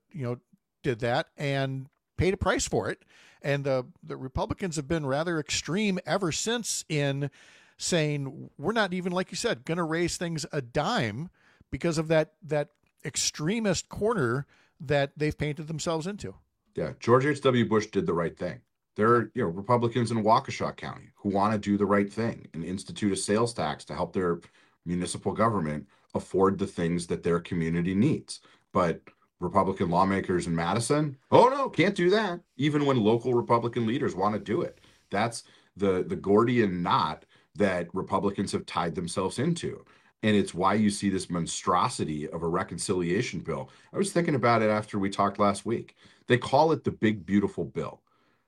did that and paid a price for it. And the Republicans have been rather extreme ever since in saying we're not even, like you said, going to raise things a dime because of that extremist corner that they've painted themselves into. Yeah, George H.W. Bush did the right thing. There are Republicans in Waukesha County who want to do the right thing and institute a sales tax to help their municipal government afford the things that their community needs. But Republican lawmakers in Madison, oh no, can't do that, even when local Republican leaders want to do it. That's the Gordian knot that Republicans have tied themselves into. And it's why you see this monstrosity of a reconciliation bill. I was thinking about it after we talked last week. They call it the Big Beautiful Bill.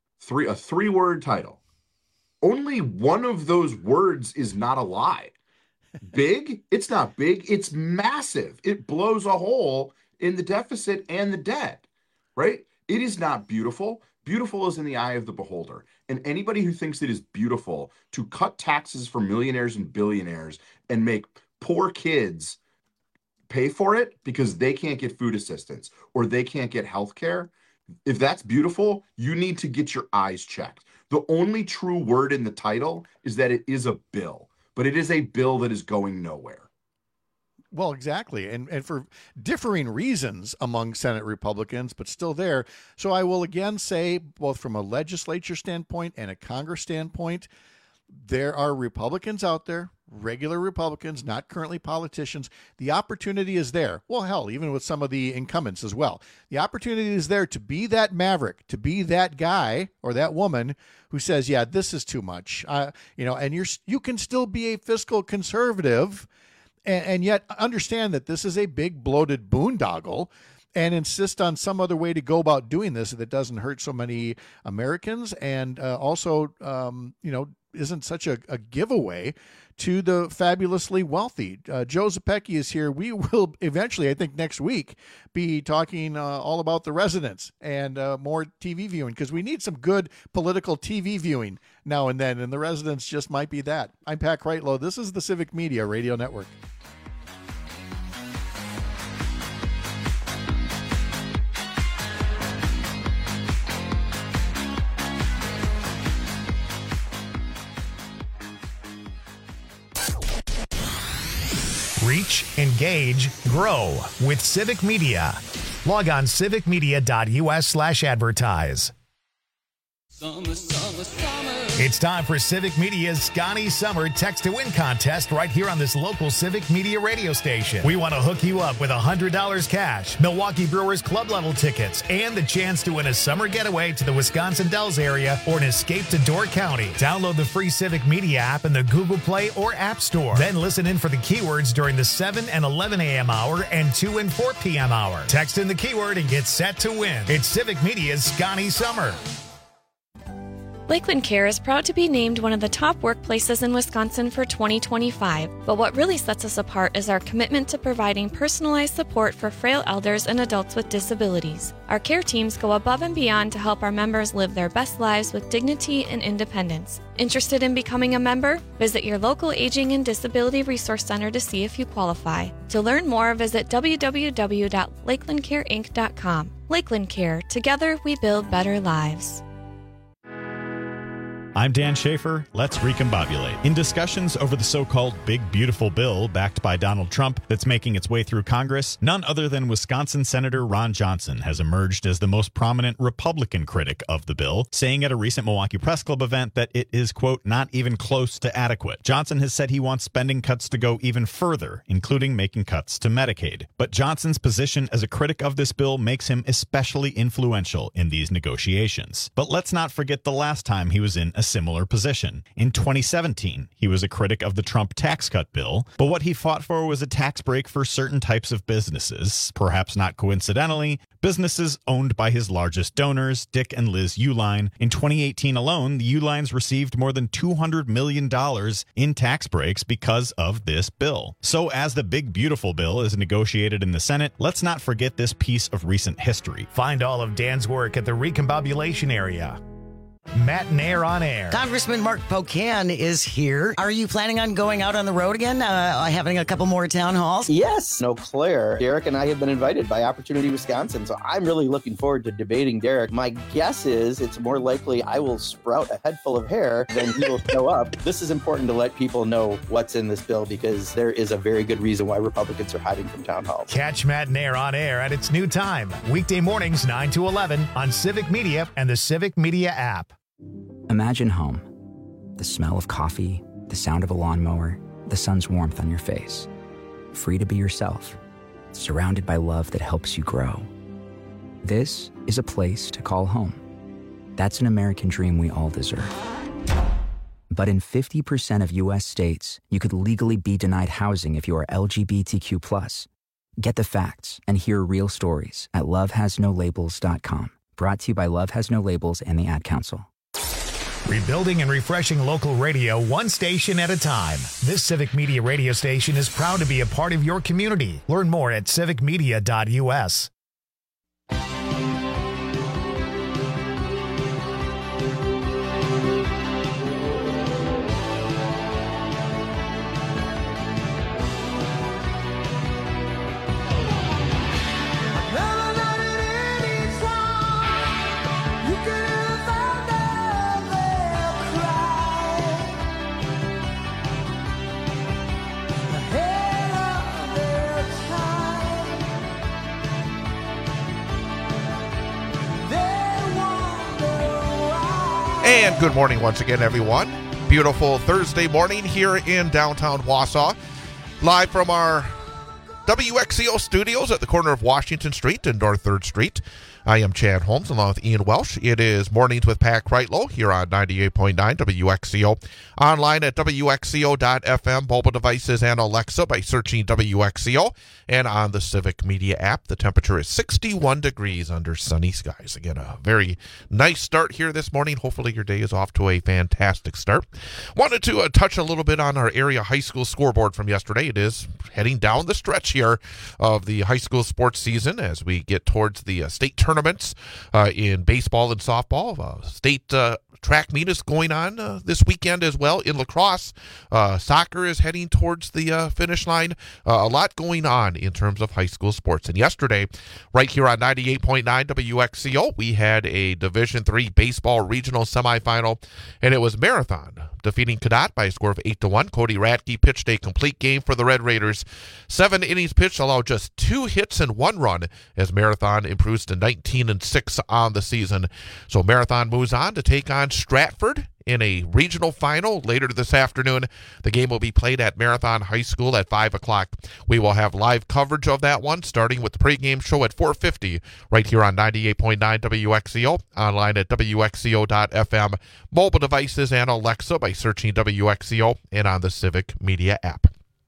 A three-word title. Only one of those words is not a lie. Big? It's not big. It's massive. It blows a hole in the deficit and the debt, right? It is not beautiful. Beautiful is in the eye of the beholder. And anybody who thinks it is beautiful to cut taxes for millionaires and billionaires and make poor kids pay for it because they can't get food assistance or they can't get health care, if that's beautiful, you need to get your eyes checked. The only true word in the title is that it is a bill, but it is a bill that is going nowhere. Well, exactly. And for differing reasons among Senate Republicans, but still there. So I will again say, both from a legislature standpoint and a Congress standpoint, there are Republicans out there, regular Republicans, not currently politicians. The opportunity is there. Well, hell, even with some of the incumbents as well. The opportunity is there to be that maverick, to be that guy or that woman who says, yeah, this is too much. And you can still be a fiscal conservative and yet understand that this is a big bloated boondoggle and insist on some other way to go about doing this that doesn't hurt so many Americans and also, isn't such a giveaway to the fabulously wealthy. Joe Zepecki is here. We will eventually, I think next week, be talking all about the residents and more TV viewing because we need some good political TV viewing now and then, and the residents just might be that. I'm Pat Kreitlow. This is the Civic Media Radio Network. Reach, engage, grow with Civic Media. Log on civicmedia.us/advertise. Summer, summer, summer. It's time for Civic Media's Scotty Summer Text to Win contest right here on this local Civic Media radio station. We want to hook you up with $100 cash, Milwaukee Brewers club level tickets, and the chance to win a summer getaway to the Wisconsin Dells area or an escape to Door County. Download the free Civic Media app in the Google Play or App Store. Then listen in for the keywords during the 7 and 11 a.m. hour and 2 and 4 p.m. hour. Text in the keyword and get set to win. It's Civic Media's Scotty Summer. Lakeland Care is proud to be named one of the top workplaces in Wisconsin for 2025, but what really sets us apart is our commitment to providing personalized support for frail elders and adults with disabilities. Our care teams go above and beyond to help our members live their best lives with dignity and independence. Interested in becoming a member? Visit your local Aging and Disability Resource Center to see if you qualify. To learn more, visit www.lakelandcareinc.com. Lakeland Care. Together, we build better lives. I'm Dan Schaefer. Let's recombobulate. In discussions over the so-called Big Beautiful Bill backed by Donald Trump that's making its way through Congress, none other than Wisconsin Senator Ron Johnson has emerged as the most prominent Republican critic of the bill, saying at a recent Milwaukee Press Club event that it is, quote, not even close to adequate. Johnson has said he wants spending cuts to go even further, including making cuts to Medicaid. But Johnson's position as a critic of this bill makes him especially influential in these negotiations. But let's not forget the last time he was in a similar position. In 2017, he was a critic of the Trump tax cut bill, but what he fought for was a tax break for certain types of businesses, perhaps not coincidentally, businesses owned by his largest donors, Dick and Liz Uline. In 2018 alone, the Ulines received more than $200 million in tax breaks because of this bill. So as the Big Beautiful Bill is negotiated in the Senate, let's not forget this piece of recent history. Find all of Dan's work at the Recombobulation area. Matt Nair on air. Congressman Mark Pocan is here. Are you planning on going out on the road again, having a couple more town halls? Yes. Eau Claire. Derek and I have been invited by Opportunity Wisconsin, so I'm really looking forward to debating Derek. My guess is it's more likely I will sprout a head full of hair than he will show up. This is important to let people know what's in this bill because there is a very good reason why Republicans are hiding from town halls. Catch Matt Nair on air at its new time, weekday mornings 9 to 11 on Civic Media and the Civic Media app. Imagine home. The smell of coffee, the sound of a lawnmower, the sun's warmth on your face. Free to be yourself, surrounded by love that helps you grow. This is a place to call home. That's an American dream we all deserve. But in 50% of U.S. states, you could legally be denied housing if you are LGBTQ+. Get the facts and hear real stories at lovehasnolabels.com. Brought to you by Love Has No Labels and the Ad Council. Rebuilding and refreshing local radio one station at a time. This Civic Media radio station is proud to be a part of your community. Learn more at civicmedia.us. And good morning once again, everyone. Beautiful Thursday morning here in downtown Wausau. Live from our WXCO studios at the corner of Washington Street and North 3rd Street. I am Chad Holmes along with Ian Welsh. It is Mornings with Pat Kreitlow here on 98.9 WXCO. Online at WXCO.FM, mobile devices and Alexa by searching WXCO. And on the Civic Media app, the temperature is 61 degrees under sunny skies. Again, a very nice start here this morning. Hopefully your day is off to a fantastic start. Wanted to touch a little bit on our area high school scoreboard from yesterday. It is heading down the stretch here of the high school sports season as we get towards the state tournaments in baseball and softball. State track meet is going on this weekend as well in lacrosse. Soccer is heading towards the finish line. A lot going on in terms of high school sports. And yesterday, right here on 98.9 WXCO, we had a Division III baseball regional semifinal, and it was Marathon defeating Cadott by a score of 8-1. Cody Radke pitched a complete game for the Red Raiders. 7 innings pitched, allowed just 2 hits and 1 run as Marathon improves to 19-6 on the season. So Marathon moves on to take on Stratford in a regional final later this afternoon. The game will be played at Marathon High School at 5 o'clock. We will have live coverage of that one, starting with the pregame show at 4:50 right here on 98.9 WXCO, online at WXCO.FM, mobile devices and Alexa by searching WXCO, and on the Civic Media app.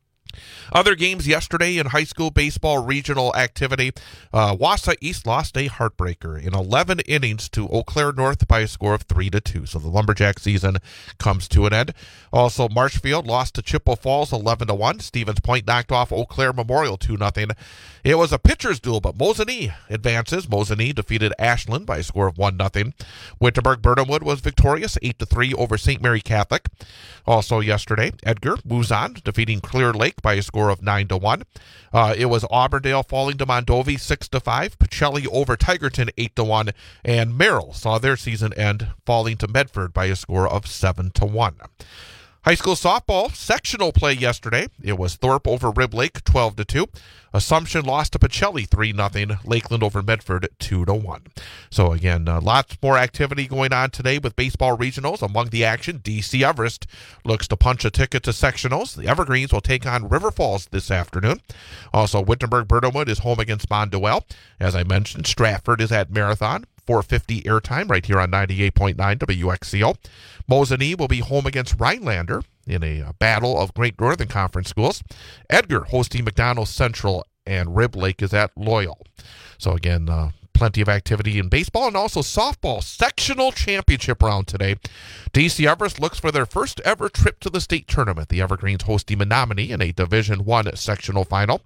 Other games yesterday in high school baseball regional activity. Wausau East lost a heartbreaker in 11 innings to Eau Claire North by a score of 3-2. So the Lumberjack season comes to an end. Also, Marshfield lost to Chippewa Falls 11-1. Stevens Point knocked off Eau Claire Memorial 2-0. It was a pitcher's duel, but Mosinee advances. Mosinee defeated Ashland by a score of 1-0. Wittenberg-Burnhamwood was victorious 8-3 over St. Mary Catholic. Also yesterday, Edgar moves on, defeating Clear Lake by a score of 9-1. It was Auburndale falling to Mondovi 6-5. Pacelli over Tigerton 8-1. And Merrill saw their season end, falling to Medford by a score of 7-1. High school softball sectional play yesterday. It was Thorpe over Rib Lake 12-2. Assumption lost to Pacelli 3-0. Lakeland over Medford 2-1. So again, lots more activity going on today with baseball regionals. Among the action, DC Everest looks to punch a ticket to sectionals. The Evergreens will take on River Falls this afternoon. Also, Wittenberg-Burnhamwood is home against Monduel. As I mentioned, Stratford is at Marathon. 4:50 airtime right here on 98.9 WXCO. Mosinee will be home against Rhinelander in a battle of Great Northern Conference schools. Edgar hosting McDonald Central, and Rib Lake is at Loyal. So again, plenty of activity in baseball and also softball sectional championship round today. DC Everest looks for their first ever trip to the state tournament. The Evergreens hosting Menominee in a Division I sectional final.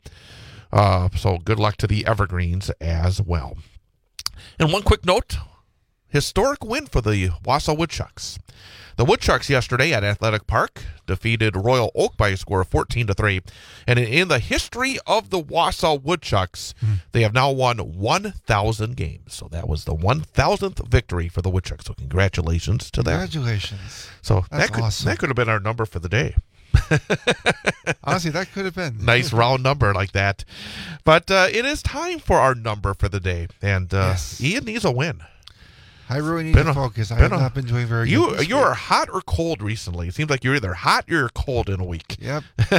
So good luck to the Evergreens as well. And one quick note, historic win for the Wausau Woodchucks. The Woodchucks yesterday at Athletic Park defeated Royal Oak by a score of 14-3. And in the history of the Wausau Woodchucks, they have now won 1,000 games. So that was the 1,000th victory for the Woodchucks. So congratulations to them. Congratulations. So That's awesome. That could have been our number for the day. Honestly, that could have been. Nice round number like that. But it is time for our number for the day. And yes. Ian needs a win. I really need to focus. I have not been doing very good. You are hot or cold recently. It seems like you're either hot or you're cold in a week. Yep.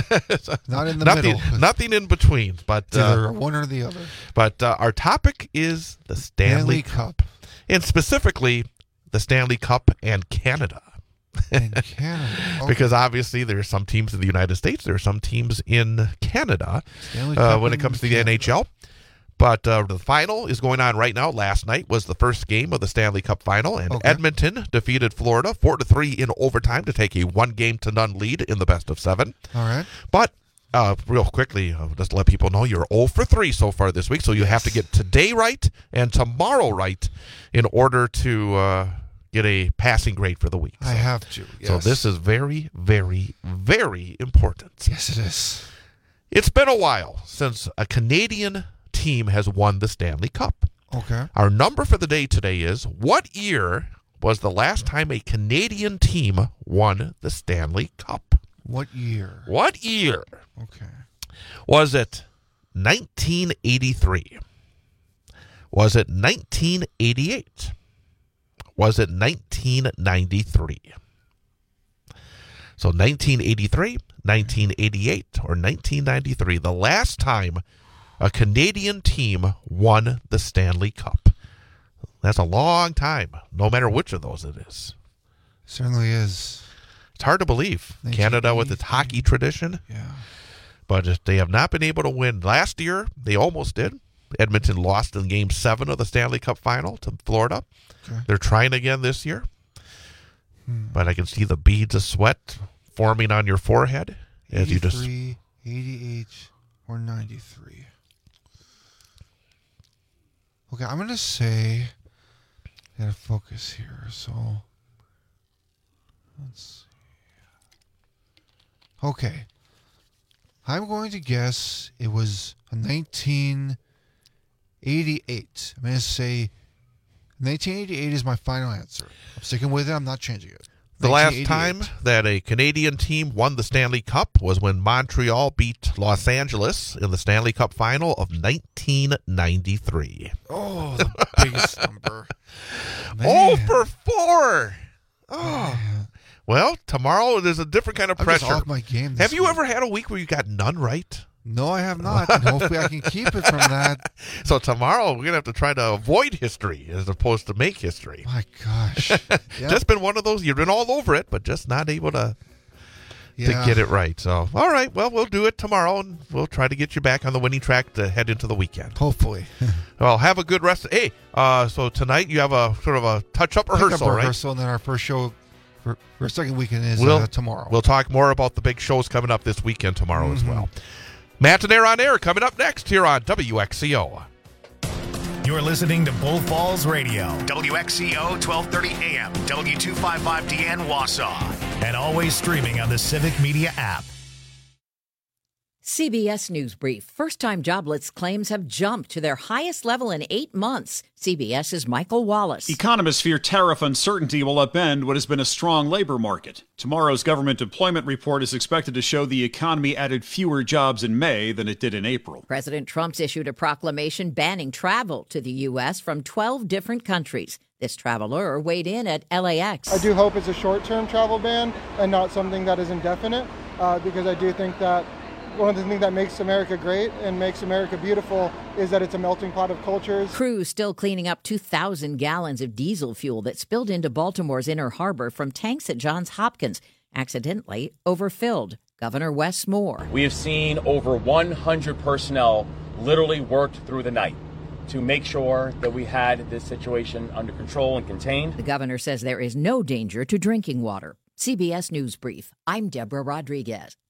Not in the middle. Nothing in between. But it's either one or the other. But our topic is the Stanley Cup. And specifically, the Stanley Cup and Canada. In Canada. Okay. Because obviously there are some teams in the United States, there are some teams in Canada when it comes to the NHL. But the final is going on right now. Last night was the first game of the Stanley Cup final, and Edmonton defeated Florida 4-3 in overtime to take a 1-0 lead in the best of 7. All right. But real quickly, just to let people know, you're 0-3 so far this week, so you have to get today right and tomorrow right in order to get a passing grade for the week. I have to. Yes. So this is very, very, very important. Yes, it is. It's been a while since a Canadian team has won the Stanley Cup. Okay. Our number for the day today is, what year was the last time a Canadian team won the Stanley Cup? What year? What year? Okay. Was it 1983? Was it 1988? Was it 1993? So 1983, 1988, or 1993, the last time a Canadian team won the Stanley Cup. That's a long time, no matter which of those it is. Certainly is. It's hard to believe. Canada with its hockey tradition. Yeah. But they have not been able to win. Last year, they almost did. Edmonton lost in Game 7 of the Stanley Cup final to Florida. Okay. They're trying again this year. But I can see the beads of sweat forming on your forehead as you just 88, or 93. Okay, I'm going to say, I got to focus here. So, let's see. Okay. I'm going to guess it was 1988. I'm going to say 1988 is my final answer. I'm sticking with it. I'm not changing it. The last time that a Canadian team won the Stanley Cup was when Montreal beat Los Angeles in the Stanley Cup final of 1993. Oh, the biggest number. Man. 0-4. Oh. Well, tomorrow there's a different kind of I'm just pressure. off my game this Have you week. ever had a week where you got none right? No, I have not. And hopefully I can keep it from that. So tomorrow we're going to have to try to avoid history as opposed to make history. My gosh. Just been one of those, you've been all over it, but just not able to get it right. So, all right, well, we'll do it tomorrow, and we'll try to get you back on the winning track to head into the weekend. Hopefully. Well, have a good rest. Hey, so tonight you have a sort of a touch-up rehearsal, right? Rehearsal, and then our first show for our second weekend is tomorrow. We'll talk more about the big shows coming up this weekend tomorrow as well. Mattinaire on Air coming up next here on WXCO. You're listening to Bull Falls Radio, WXCO 1230 AM, W255DN Wausau, and always streaming on the Civic Media app. CBS News Brief. First-time jobless claims have jumped to their highest level in 8 months. CBS's Michael Wallace. Economists fear tariff uncertainty will upend what has been a strong labor market. Tomorrow's government employment report is expected to show the economy added fewer jobs in May than it did in April. President Trump's issued a proclamation banning travel to the U.S. from 12 different countries. This traveler weighed in at LAX. I do hope it's a short-term travel ban and not something that is indefinite, because I do think that one of the things that makes America great and makes America beautiful is that it's a melting pot of cultures. Crews still cleaning up 2,000 gallons of diesel fuel that spilled into Baltimore's Inner Harbor from tanks at Johns Hopkins, accidentally overfilled. Governor Wes Moore. We have seen over 100 personnel literally worked through the night to make sure that we had this situation under control and contained. The governor says there is no danger to drinking water. CBS News Brief. I'm Deborah Rodriguez.